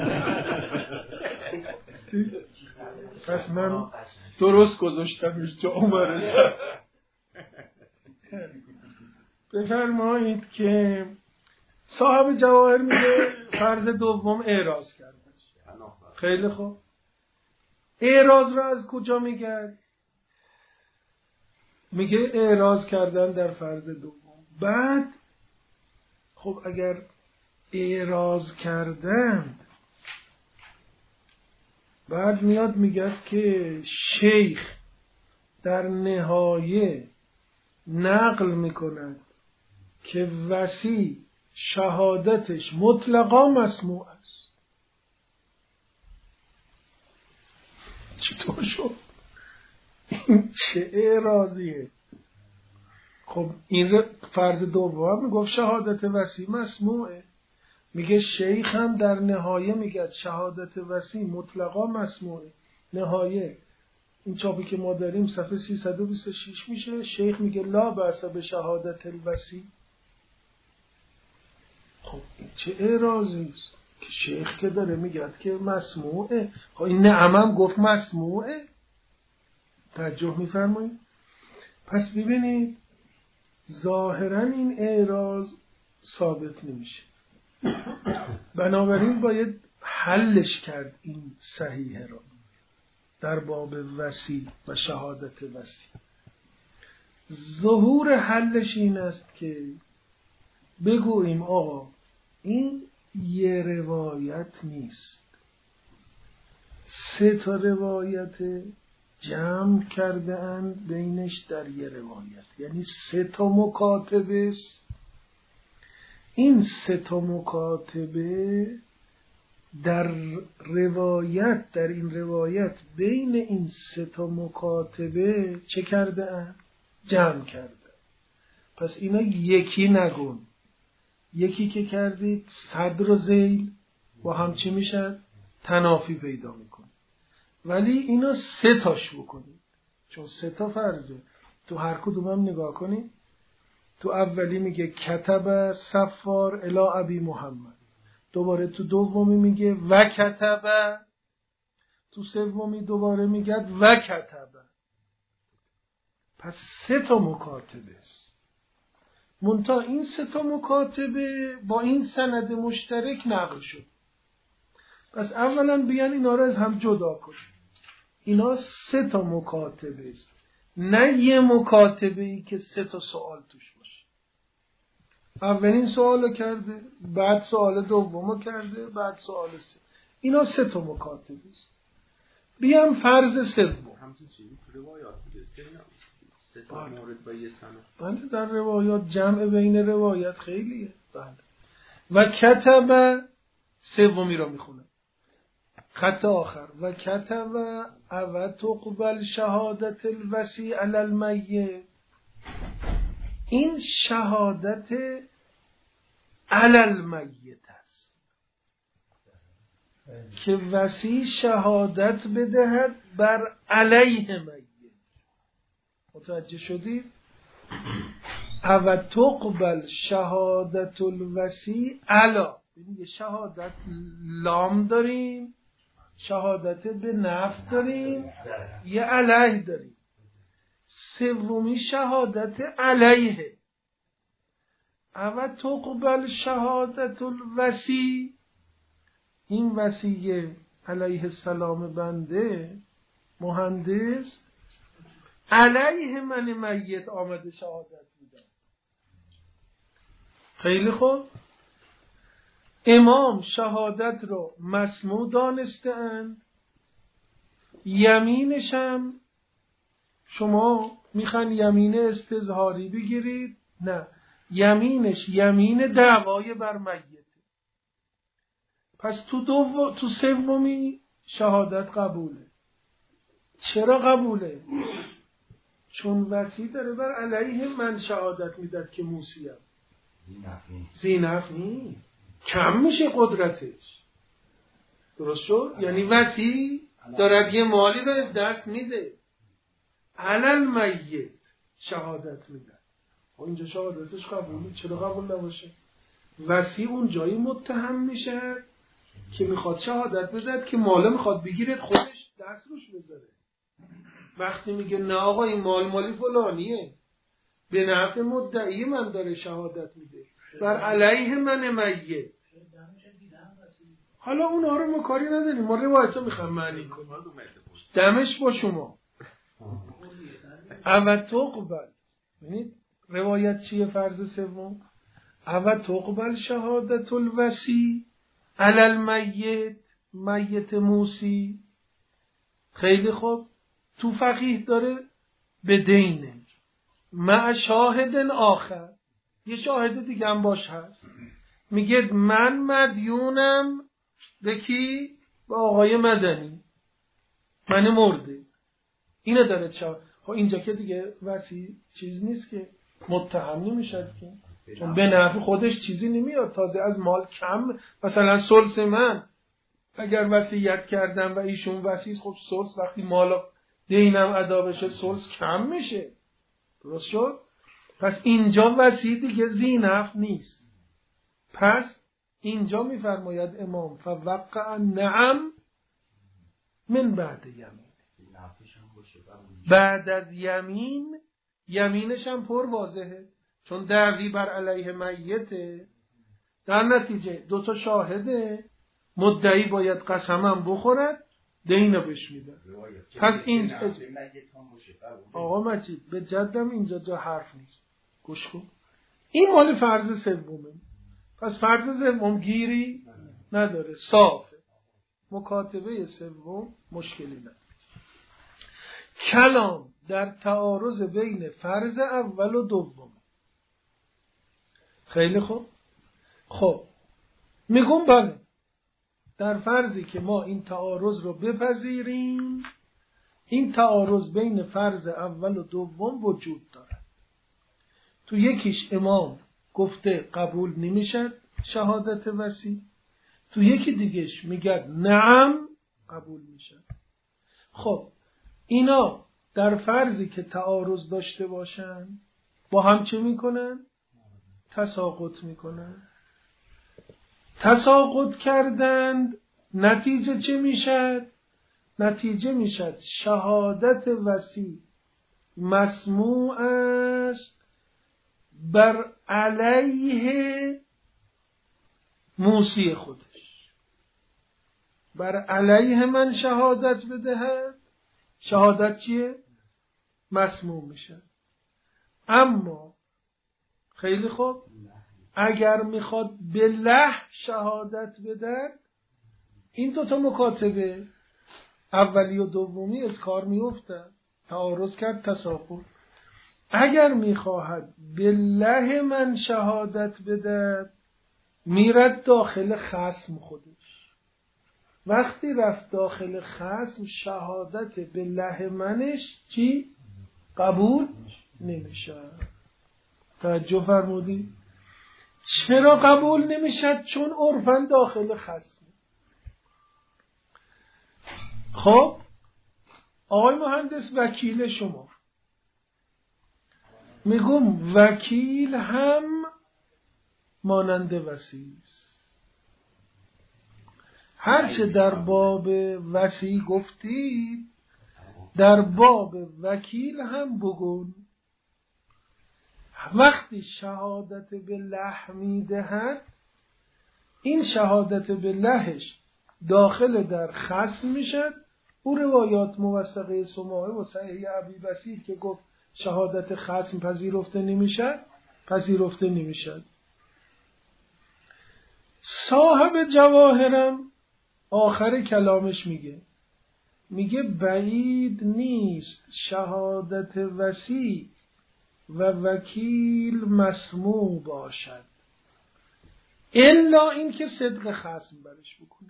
پس من درست گذاشتمش تو عمر سر. بفرمایید که صاحب جواهر میگه فرض دوم اعراض کردن. خیلی خوب، اعراض را از کجا میگه؟ میگه اعراض کردن در فرض دوم. بعد خب اگر اعراض کردن، بعد میاد میگه که شیخ در نهایه نقل میکند که وسیع شهادتش مطلقا مسموع است. چطور شد؟ این چه اعراضیه؟ خب این فرض دوم میگفت شهادت وسیع مسموعه، میگه شیخ هم در نهایه میگه شهادت وسیع مطلقا مسموعه. نهایه این چاپی که ما داریم صفحه سیصد و بیست و شش میشه. شیخ میگه لا بأس به شهادت الوسیع. خب این چه اعراضی است که شیخ که داره میگه که مسموعه. خب این نعمم گفت مسموعه. توجه میفرمایید؟ پس ببینید ظاهرا این اعراض ثابت نمیشه، بنابراین باید حلش کرد این صحیحه را در باب وسیع و شهادت وسیع. ظهور حلش این است که بگوییم آقا این یه روایت نیست، سه تا روایت جمع کرده اند بینش در یه روایت، یعنی سه تا مکاتبه است. این سه تا مکاتبه در روایت در این روایت بین این سه تا مکاتبه چه کرده اند؟ جمع کرده. پس اینا یکی نگون، یکی که کردید صدر و ذیل با هم چی میشد؟ تنافی پیدا میکنه. ولی اینا سه تاش بکنید، چون سه تا فرضه. تو هر کدوم هم نگاه کنید. تو اولی میگه کتب صفار الی ابی محمد، دوباره تو دومی میگه و کتب، تو سومی دوباره میگه و کتب. پس سه تا مکاتبه است. منتها این سه تا مکاتبه با این سند مشترک نقل شد. پس اولا بیان اینا رو از هم جدا کنیم. اینا سه تا مکاتبه است، نه یه مکاتبه ای که سه تا سوال توش باشه. اولین سوالو کرده، بعد سوال دومو کرده، بعد سوال سه. اینا سه تا مکاتبه است. بیام فرض سوم. همچین چیزی تو روایات بوده که سه تا مورد با یه سند. بله در روایات جمع بین روایت خیلیه. بله. و کتب سومی رو میخونم. خط آخر و کتب او تقبل شهادت الوصی علی المیت. این شهادت علی المیت است که وصی شهادت بدهد بر علیه میت. متوجه شدید؟ او تقبل شهادت الوصی علی، یعنی شهادت لام داریم، شهادت به نفع داریم، یه علیه داریم. سومی شهادت علیه. او تقبل شهادت الوصی، این وصی علیه السلام بنده مهندس علیه من میت آمده شهادت میده. خیلی خوب. امام شهادت رو مسموع دانستند. یمینشم شما میخوان یمین استظهاری بگیرید؟ نه، یمینش یمین دعوای بر میت. پس تو دو تو سومی شهادت قبوله. چرا قبوله؟ چون وصی داره بر علیه من شهادت میداد که موسیم. زینف نیست، کم میشه قدرتش. درست شد؟ یعنی وصی دارد یه مالی رو از دست میده، علل میت شهادت میده. اینجا شهادتش قبوله. چرا قبول نباشه؟ وصی اون جایی متهم میشه که میخواد شهادت بده که ماله میخواد بگیره خودش دست روش بذاره. وقتی میگه نه آقا این مال مالی فلانیه، به نفع مدعی من داره شهادت میده بر علیه من میت. حالا اونها رو ما کاری نداریم، ما روایت رو میخوام معنی کنیم. دمش با شما. او تقبل، ببینید روایت چیه؟ فرض سوم او تقبل شهادت الوصی علی المیت، میت موسی. خیلی خوب. تو فقیه داره به دینه مع شاهد آخر، یه شاهد دیگه هم باش هست، میگه من مدیونم به کی؟ به آقای مدنی، من مرده. اینه داره چه؟ خب اینجا که دیگه وصی چیز نیست که متهم نمیشد که، چون به نفع خودش چیزی نمیاد، تازه از مال کم. مثلا ثلث من اگر وصیت کردم و ایشون وصی، خب ثلث وقتی مال دینم ادا بشه ثلث کم میشه. درست شد؟ پس اینجا وصی دیگه زینف نیست. پس اینجا میفرماید امام فوقع نعم من بعد یمین، بعد از یمین، یمینش هم پر واضحه چون دعوی بر علیه میته. در نتیجه دو تا شاهده، مدعی باید قسمم بخورد، دینو بهش میدن. پس این آقا مجید به جدم اینجا جا حرف نیست، گوش کن. این مال فرض سومه. پس فرض سوم گیری نداره، صافه. مکاتبه سوم مشکلی نداره. کلام در تعارض بین فرض اول و دوم. خیلی خوب. خب میگم بله، در فرضی که ما این تعارض رو بپذیریم، این تعارض بین فرض اول و دوم وجود داره. تو یکیش امام گفته قبول نمیشد شهادت وصی، تو یکی دیگهش میگه نعم قبول میشه. خب اینا در فرضی که تعارض داشته باشن با هم چه میکنن؟ تساقط میکنن. تساقط کردند، نتیجه چه میشد؟ نتیجه میشد شهادت وصی مسموع است بر علیه موصی خودش، بر علیه من شهادت بدهد، شهادت چیه؟ مسموع میشه. اما خیلی خوب، اگر میخواد به له شهادت بدهد، این دو تا مکاتبه اولی و دومی از کار میفته، تعارض کرد تساقط. اگر میخواهد به له من شهادت بدهد، میرد داخل خصم خودش. وقتی رفت داخل خصم، شهادت به له منش چی؟ قبول نمیشه. توجه فرمودی؟ چرا قبول نمیشه؟ چون عرفاً داخل خصم. خب آقای مهندس، وکیل شما، میگم وکیل هم مانند وصی است. هرچه در باب وصی گفتید در باب وکیل هم بگون. وقتی شهادت به له میدهد، این شهادت به لهش داخل در خصم میشد. او روایات موثقه سماعه و صحیح ابی بصیر که گفت شهادت خصم پذیرفته نمیشد، پذیرفته نمیشد. صاحب جواهرم آخر کلامش میگه میگه بعید نیست شهادت وصی و وکیل مسموع باشد، الا این که صدق خصم برش بکنه.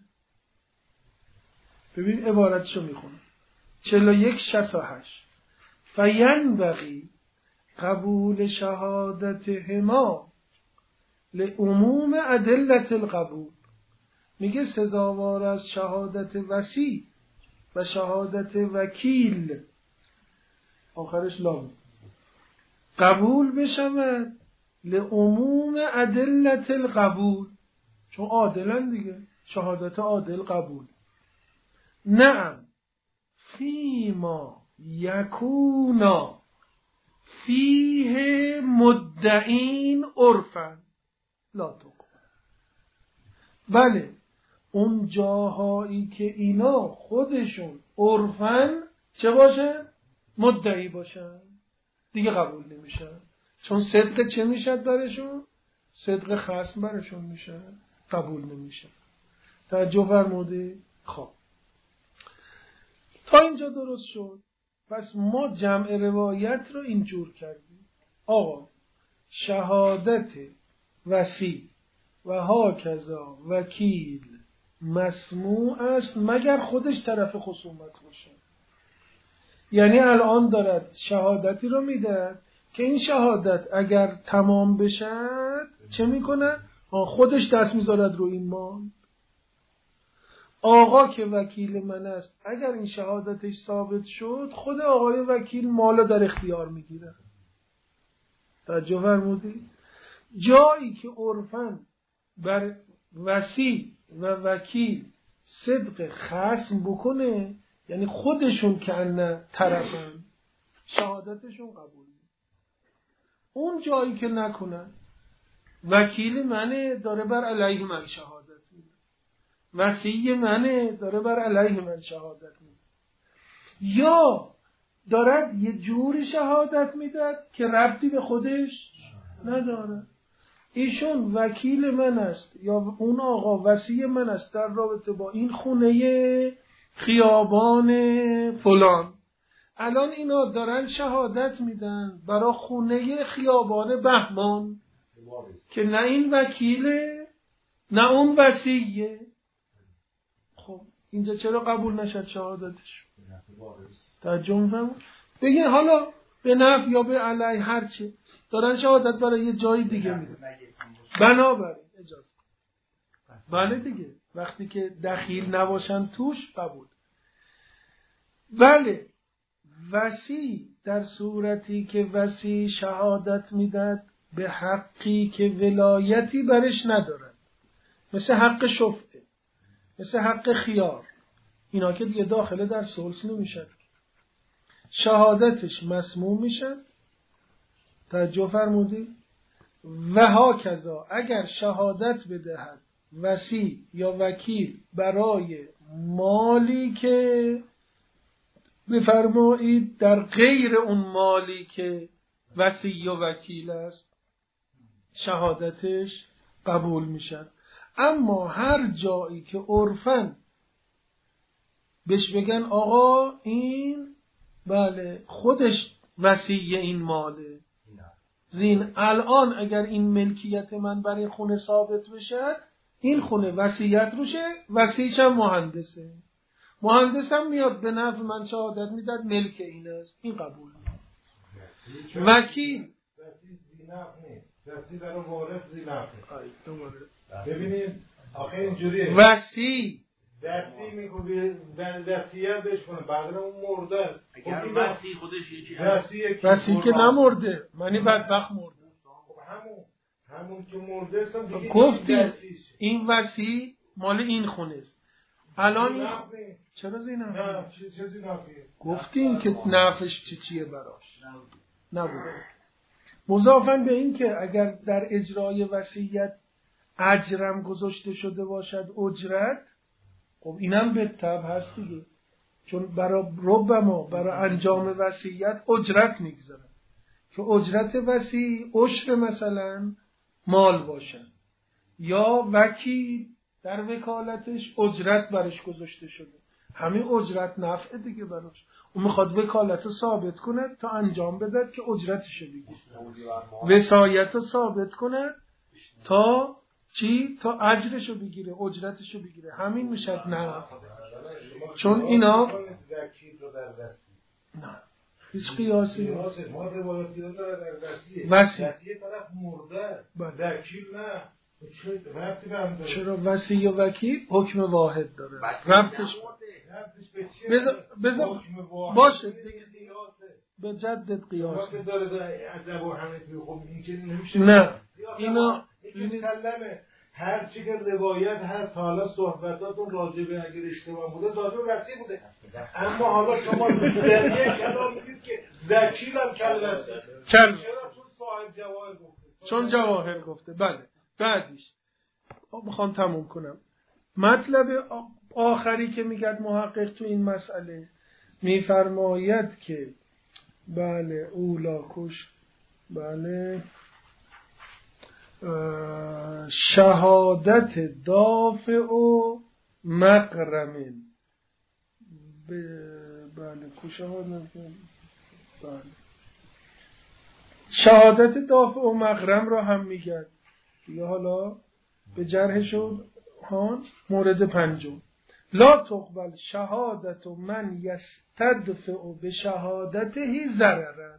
ببین عبارتشو میخونه چهل و یک شصت و هشت فینبغی قبول شهادت هما لعموم ادلت القبول. میگه سزاوار از شهادت وصی و شهادت وکیل آخرش لام قبول بشود لعموم ادلت القبول، چون عادلن دیگه، شهادت عادل قبول. نعم فیما یکونا فیه مدعین عرفا لا تقبل. بله اون جاهایی که اینا خودشون عرفاً چه باشن؟ مدعی باشن، دیگه قبول نمیشن، چون صدق چه میشد برشون؟ صدق خصم برشون میشه، قبول نمیشه. توجه فرمودی؟ خب تا اینجا درست شد. پس ما جمع روایت رو اینجور کردیم. آقا شهادت وصی و هاکذا وکیل مسموع است مگر خودش طرف خصومت باشه. یعنی الان دارد شهادتی رو میده که این شهادت اگر تمام بشد چه میکنه؟ خودش دست میذارد رو این مال. آقا که وکیل من است، اگر این شهادتش ثابت شد، خود آقای وکیل مال در اختیار میگیره. توجه فرمودی؟ جایی که عرفاً بر وصی و وکیل صدق خصم بکنه، یعنی خودشون که انه طرفن، شهادتشون قبول. اون جایی که نکنن، وکیل منه داره بر علیه من شهادت میده، وصی منه داره بر علیه من شهادت میده، یا دارد یه جوری شهادت میده که ربطی به خودش نداره. ایشون وکیل من است یا اون آقا وصی من است در رابطه با این خونه خیابان فلان. الان اینا دارن شهادت میدن برای خونه خیابان بهمان که نه این وکیله نه اون وصیه. خب اینجا چرا قبول نشد شهادتش؟ ترجمه فرمون بگین حالا به نفع یا به علیه هرچه دارن شهادت برای یه جای دیگه میدن. بنابراین اجازه بله دیگه وقتی که دخیل نباشن توش قبول. بله وصی در صورتی که وصی شهادت میداد به حقی که ولایتی برش ندارد، مثل حق شفعه، مثل حق خیار، اینا که دیگه داخله در ثلث نمیشد، شهادتش مسموم میشد. توجه فرمودید؟ و هاکذا اگر شهادت بدهد وصی یا وکیل برای مالی که بفرمایید در غیر اون مالی که وصی یا وکیل است، شهادتش قبول میشد. اما هر جایی که عرفاً بهش بگن آقا این بله خودش وصی این ماله، زین الان اگر این ملکیت من برای خونه ثابت بشه، این خونه وصیت روشه، وصیش هم مهندسه، مهندس هم میاد به نفع من شهادت میداد ملک این است، این قبول میشه. وکیل وصی برای وارث زینفه. ببینید آخه اینجوریه وصی وصی میگه وصیت بهش کنه بعد اون مرده، اگر وصی خودش یکی هست وصی که نمرده معنی بدبخت مرده، همون همون که مرده است دیگه گفتید این وصی مال این خونه است. الان این چرا زینفه؟ نه چه زینفه؟ گفتیم که نفعش چی چیه براش نبوده. مضافاً به این که اگر در اجرای وصیت اجرم گذاشته شده باشد اجرت، خب اینم به طب هست دیگه، چون برای ربما برای انجام وصیت اجرت میگذارن که اجرت وصی عشر مثلا مال باشن، یا وکیل در وکالتش اجرت برش گذاشته شده، همین اجرت نفع دیگه براش، اون میخواد وکالت رو ثابت کنه تا انجام بدد که اجرتشو بگیره، وصایت رو ثابت کنه تا چی؟ تا اجرشو بگیره، اجرتشو بگیره، همین میشد نه چون اینا نه هیچ قیاسی نیست. ما روایتی رو داره در وصیه وصی وصیه طرف مرده وکیل نه چرا وصی و وکیل حکم واحد داره، ربطش بذار بذار باشه به جدت قیاس نه اینا هر چی که روایت هست حالا صحبتاتون راجع به اگر اشتباه بوده راجع به وصی بوده، اما حالا شما در یک کلام میگید که وکیل هم کل وصی چرا؟ چون صاحب جواهر گفته، چون جواهر گفته. بله بعدیش میخوام تموم کنم. مطلب آخری که میگه محقق تو این مسئله میفرماید که بله اولاکش بله شهادت دافع و مقرم بله شهادت بله شهادت دافع و مقرم را هم میگه دیگه. حالا به جرح شد هان مورد پنجم لا تقبل شهادت من یستدفع به شهادته ضررا،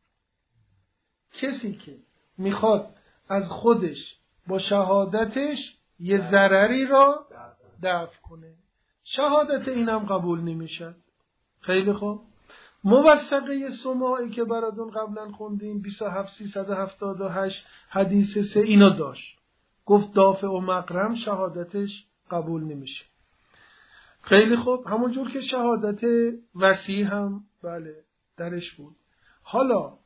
کسی که میخواد از خودش با شهادتش یه ضرری را دفع کنه، شهادت اینم قبول نمیشه. خیلی خوب. موثقه سماعی که براتون قبلا خوندیم بیست و هفت سیصد و هفتاد و هشت حدیث سه اینو داشت، گفت دافع و مقرم شهادتش قبول نمیشه. خیلی خوب. همونجور که شهادت وصی هم بله درش بود. حالا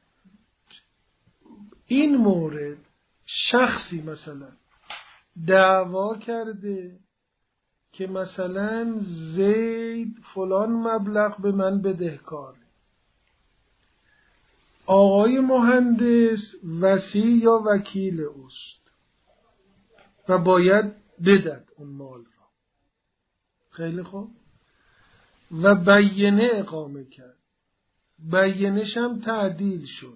این مورد شخصی مثلا دعوا کرده که مثلا زید فلان مبلغ به من بدهکاره، آقای مهندس وصی یا وکیل اوست و باید بدد اون مال را. خیلی خوب. و بیینه اقامه کرد، بیینش هم تعدیل شد،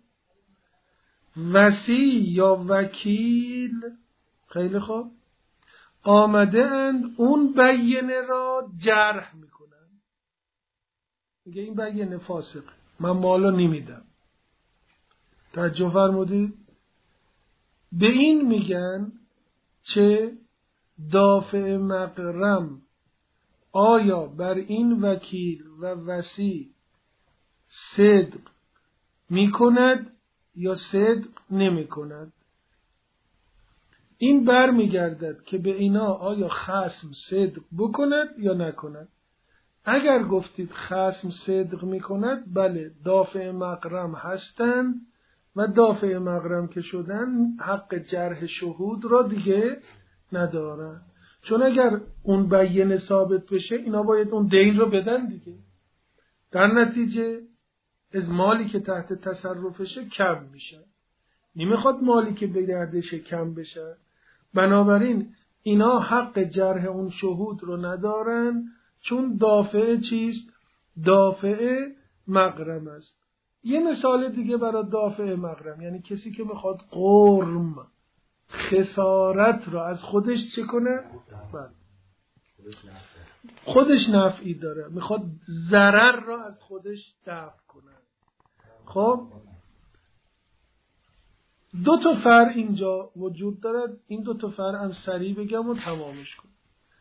وصی یا وکیل خیلی خوب آمده اند اون بیینه را جرح میکنن، میگه این بیینه فاسق، من مالو نمیدم. توجه فرمودید؟ به این میگن چه دافع مغرم آیا بر این وکیل و وصی صدق میکند یا صدق نمیکند. این بر میگردد که به اینا آیا خصم صدق بکند یا نکند. اگر گفتید خصم صدق میکند، بله دافع مغرم هستند و دافع مغرم که شدن حق جرح شهود را دیگه ندارن، چون اگر اون بیانه ثابت بشه اینا باید اون دین رو بدن دیگه. در نتیجه از مالی که تحت تصرفشه کم میشه، نمیخواد مالی که به دردشه کم بشه. بنابراین اینا حق جرح اون شهود رو ندارن، چون دافع چیست؟ دافع مغرم است. یه مثال دیگه برای دافع مغرم، یعنی کسی که میخواد غرم خسارت را از خودش چه کنه؟ بله. خودش نفعی داره، میخواد ضرر را از خودش دفع کنه. خب دو تا فرع اینجا وجود دارد. این دو تا فرع هم سریع بگم و تمامش کنم.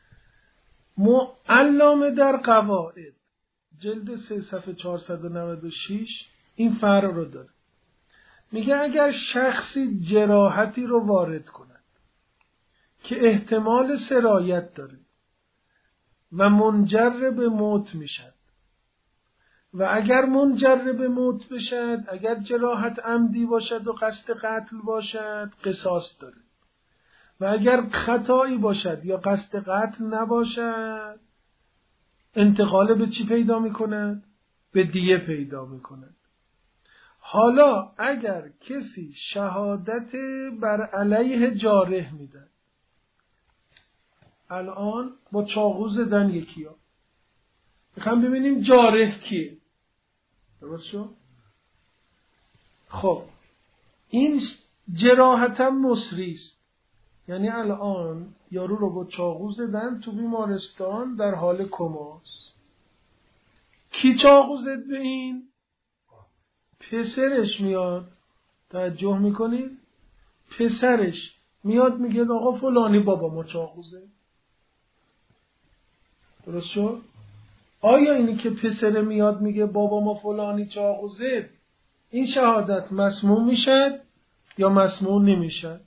علامه در قواعد جلد سه صفحه چهارصد و نود و شش این فرع رو داره. میگه اگر شخصی جراحتی رو وارد کند که احتمال سرایت داره و منجر به موت میشد، و اگر منجر به موت بشد، اگر جراحت عمدی باشد و قصد قتل باشد، قصاص داره، و اگر خطایی باشد یا قصد قتل نباشد، انتقال به چی پیدا میکند؟ به دیه پیدا میکند. حالا اگر کسی شهادت بر علیه جارح میده، الان با چاقو زدن یکی ها، میخوام ببینیم جارح کیه. درست شد؟ خب این جراحت هم مصری است، یعنی الان یارو رو با چاقو زدن تو بیمارستان در حال کماست. کی چاقو زد به این؟ پسرش میاد. توجه میکنید؟ پسرش میاد میگه آقا فلانی بابا ما چاقو زد. درست شد؟ آیا اینی که پسر میاد میگه بابا ما فلانی چاقو زد، این شهادت مسموع میشد یا مسموع نمیشد؟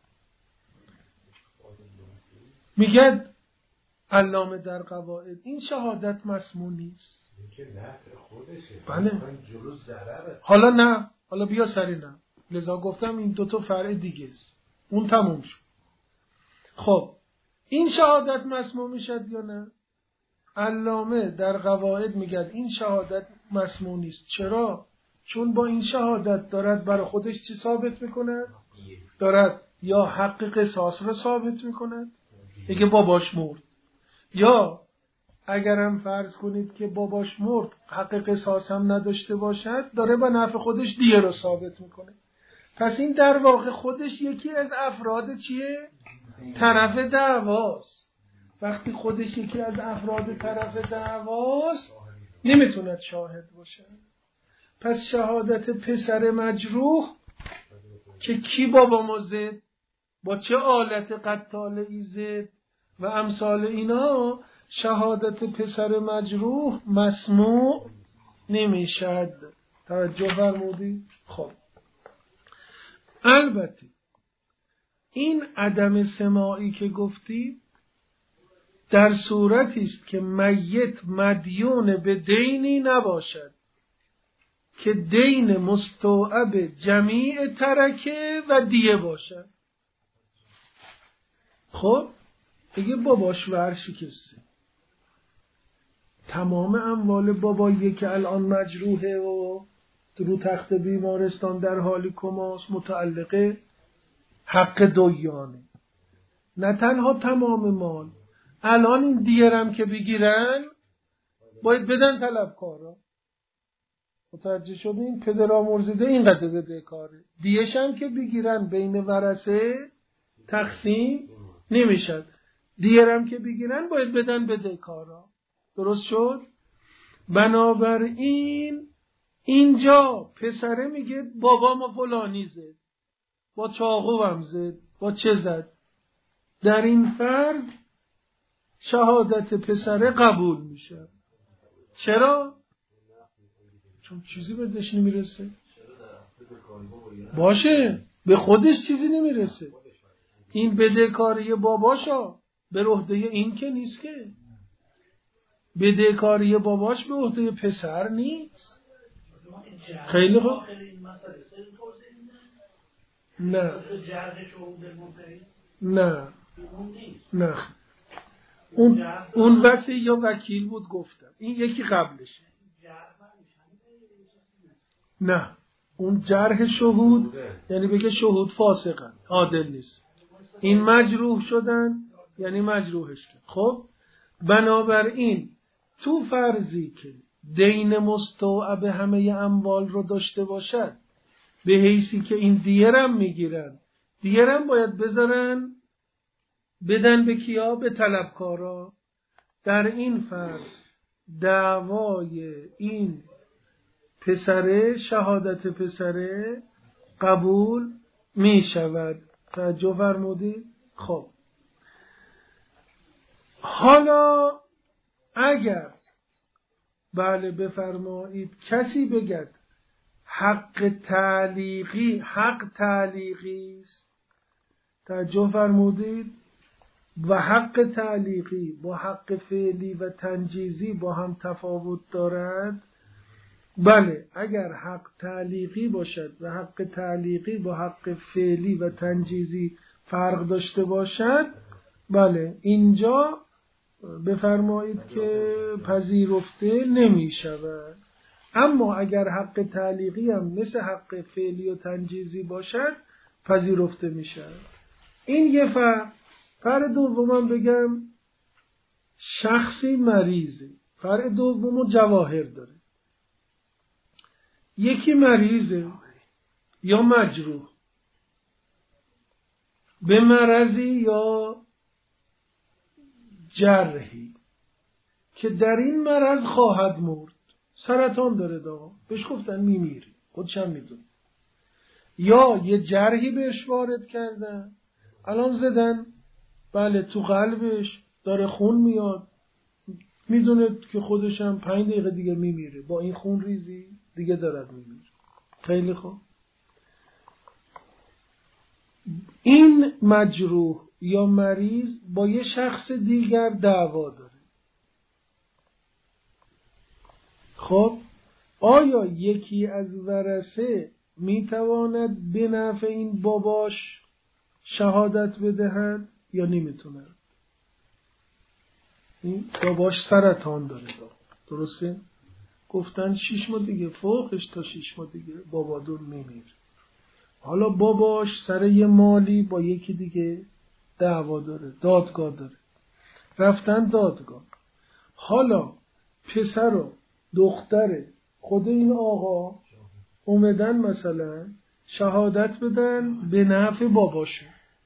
میگه علامه در قواعد این شهادت مسموع نیست. که نفع خودشه. بله. جلو ضرره. حالا نه، حالا بیا سری نه. لذا گفتم این دوتا فرع دیگه است. اون تموم شد. خب این شهادت مسموع میشد یا نه؟ علامه در قواعد میگه این شهادت مسموع نیست. چرا؟ چون با این شهادت دارد برای خودش چی ثابت میکنه؟ دارد یا حق قصاص رو ثابت میکنه، دیگه باباش مرد، یا اگرم فرض کنید که باباش مرد حق قصاص هم نداشته باشد، داره به نفع خودش دیه رو ثابت میکنه. پس این در واقع خودش یکی از افراد چیه؟ طرف دعواست. وقتی خودش یکی از افراد طرف دعواست نمیتوند شاهد باشه. پس شهادت پسر مجروح که کی بابا ما زد، با چه آلت قتاله‌ای زد و امثال اینا، شهادت پسر مجروح مسموع نمیشد. توجه فرمودید؟ خب البته این عدم سماعی که گفتید در صورتی است که میت مدیون به دینی نباشد که دین مستوعب جمیع ترکه و دیه باشد. خب دیگه باباش ورشکسته، تمام اموال بابایی که الان مجروحه و رو تخت بیمارستان در حال کماست متعلقه حق دویانه. نه تنها تمام مال، الان این دیرم که بگیرن باید بدن طلبکارا. متوجه شدین؟ پدرام مرزیده اینقدر بده کاره، دیش هم که بگیرن بین ورثه تقسیم نمیشد، دیرم که بگیرن باید بدن بده کارا. درست شد؟ بنابراین اینجا پسره میگه بابا ما فلانی زد، با چاقو هم زد، با چه زد. در این فرض شهادت پسره قبول میشه. چرا؟ چون چیزی بهش نمیرسه. باشه، به خودش چیزی نمیرسه. این بدهکاری باباشا به عهده این که نیست، که بدهکاری باباش به عهده پسر نیست. خیلی خوب. نه نه نه اون اون وسی یا وکیل بود گفتم، این یکی قبلشه. نه اون جرح شهود یعنی بگه شهود فاسقن، عادل نیست. این مجروح شدن یعنی مجروحش کرد. خب بنابراین تو فرضی که دین مستوعب همه اموال رو داشته باشد، به حیثی که این دیرم میگیرن، دیرم باید بذارن بدن به کیا؟ به طلبکارا. در این فرض دعوای این پسره، شهادت پسره قبول می شود. توجه فرمودید؟ خب حالا اگر بله بفرمایید کسی بگد حق تعلیقی حق تعلیقی است، توجه فرمودید، و حق تعلیقی با حق فعلی و تنجیزی با هم تفاوت دارد. بله اگر حق تعلیقی باشد و حق تعلیقی با حق فعلی و تنجیزی فرق داشته باشد، بله اینجا بفرمایید که پذیرفته نمی شود. اما اگر حق تعلیقی هم مثل حق فعلی و تنجیزی باشد پذیرفته می شود. این یه فرق. فرق دومم بگم شخصی مریضه. فرق دوم جواهر داره. یکی مریضه یا مجروح به مرضی یا جرحی که در این مرض خواهد مرد. سرطان داره دا بهش گفتن میمیری، خودشم میدونه. یا یه جرحی بهش وارد کردن، الان زدن بله تو قلبش داره خون میاد، میدونه که خودشم پنج دقیقه دیگه میمیره، با این خون ریزی دیگه دارد میمیره. خیلی خوب. این مجروح یا مریض با یه شخص دیگر دعوا داره. خب آیا یکی از ورثه میتواند به نفع این باباش شهادت بدهد یا نمیتونه؟ این باباش سرطان داره، درسته؟ گفتن شیش ماه دیگه، فوقش تا شیش ماه دیگه بابادون میمیر. حالا باباش سر یه مالی با یکی دیگه دعوا داره، دادگاه داره، رفتن دادگاه. حالا پسر و دختر خود این آقا اومدن مثلا شهادت بدن به نفع باباشون.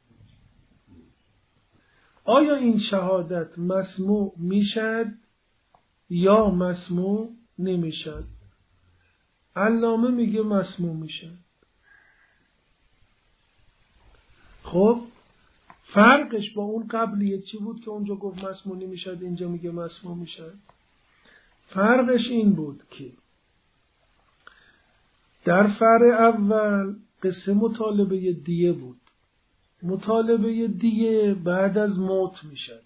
آیا این شهادت مسموع میشد یا مسموع نمیشد؟ علامه میگه مسموع میشد. خب فرقش با اون قبلیه چی بود که اونجا گفت مسموع نمیشد، اینجا میگه مسموع میشد؟ فرقش این بود که در فرع اول قصه مطالبه دیه بود. مطالبه دیه بعد از موت میشد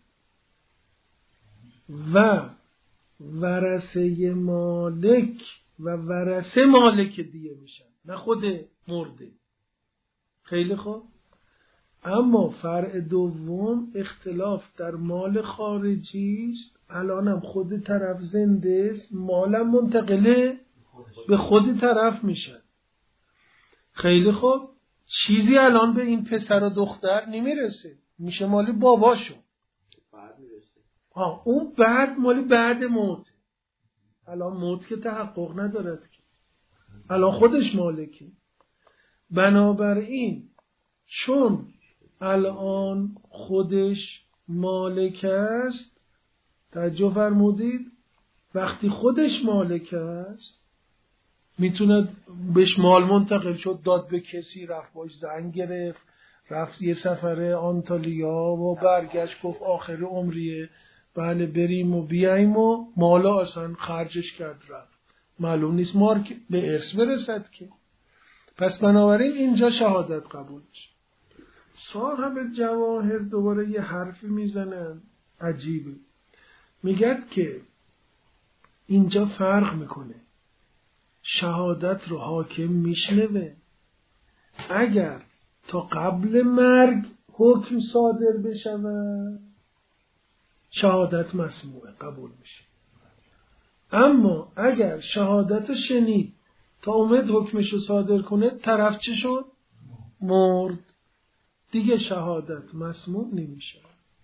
و ورثه مالک و ورثه مالک دیه میشن، نه خود مرده. خیلی خوب. اما فرع دوم اختلاف در مال خارجی است. الانم خود طرف زنده است، مالم منتقله به خود طرف میشه. خیلی خوب. چیزی الان به این پسر و دختر نمیرسه، میشه مالی باباشون. بعد میرسه. ها اون بعد مالی بعد موت. الان موت که تحقق ندارد که، الان خودش مالکه. بنابراین چون الان خودش مالک است، توجه فرمودید، وقتی خودش مالک است میتونه بهش مال منتقل شد، داد به کسی، رفت باش زنگ گرفت، رفت یه سفره آنتالیا و برگشت گفت آخر عمریه، بله بریم و بیاییم و مالا اصلا خرجش کرد رفت، معلوم نیست مارک به ارث برسد که. پس بنابراین اینجا شهادت قبول میشه. صاحب جواهر دوباره یه حرفی میزنن عجیبه، میگد که اینجا فرق میکنه، شهادت رو حاکم میشنوه اگر تا قبل مرگ حکم صادر بشود شهادت مسموعه قبول میشه، اما اگر شهادت شنید تا اومد حکمش رو صادر کنه طرف چه شد؟ مرد، دیگه شهادت مسموع نمیشه.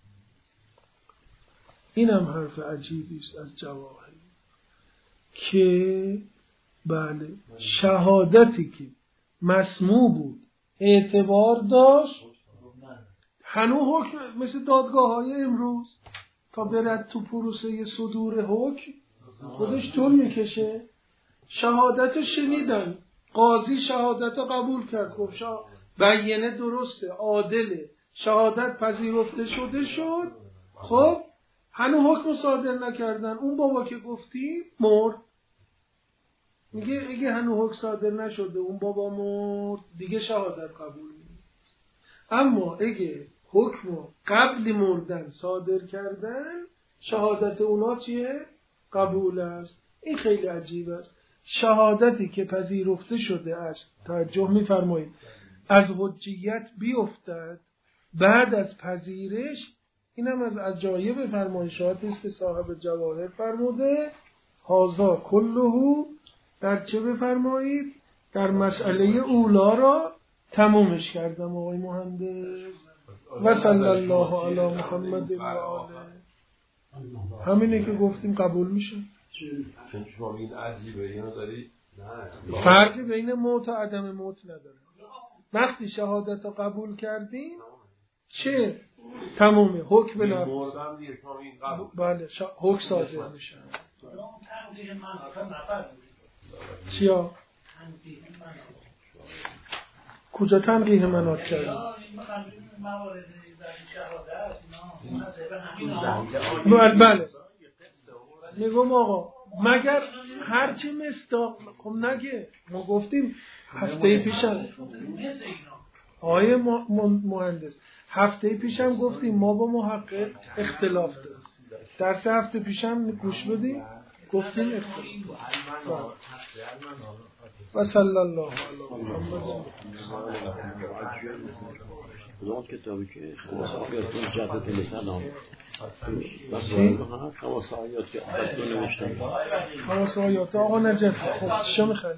اینم حرف عجیبی است از جواهر که بله شهادتی که مسموع بود اعتبار داشت، هنوز حکم مثل دادگاه های امروز تا برد تو پروسه صدور حکم خودش طول میکشه. شهادت شنیدن، قاضی شهادت قبول کرد، گفت بیانه درسته، عادله، شهادت پذیرفته شده شد، خب هنوز حکم صادر نکردن، اون بابا که گفتی مرد، میگه اگه هنوز حکم صادر نشده اون بابا مرد دیگه شهادت قبول نیست. اما اگه حکم قبل مردن صادر کردن شهادت اونا چیه؟ قبول است. این خیلی عجیب است. شهادتی که پذیرفته شده است، توجه می‌فرمایید، از حجیت بیفتد بعد از پذیرش، اینم از عجایب فرمایشاتی است که صاحب جواهر فرموده هازا کلهو در چه بفرمایید؟ در مسئله اولا را تمومش کردم آقای مهندس. و صلی الله علی محمد و آله. همینه که گفتیم قبول میشه. چون شما این عجیبه اینو داری فرقی بین موت و عدم موت نداره. وقتی شهادت رو قبول کردیم چه تمومه، حکم نافذ. مردم دیگه شما این قبول. بله شا... حکم صادر میشه. چیا؟ کجا تنقیح منات کردیم؟ بله بله میگم آقا مگر هرچی مستاق، خب نگه ما گفتیم هفته پیشم آیه مهندس هفته پیشم گفتیم ما با محقق اختلاف داریم، درس هفته پیشم گوش بدیم گفتیم اختلاف. و صلی الله علی محمد. اون کتابی که خواصایات جدت لسان مثلا خواصایات که خودتون نوشتن خواصایات آقا نجف. خب چی میخوای؟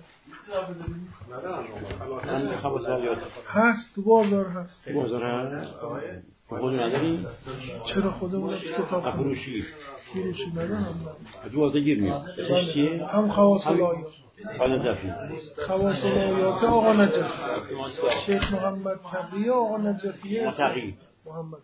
من خواصایات هست تو بازار هست. بازار هست خود نداری؟ چرا خودمون کتاب فروشی فروشی ندارم. تو واسه گیر میاد چیه؟ هم خواصایات آقا نجفی خواصایات آقا نجف شیخ محمد تقی آقا نجفی تقی محمد.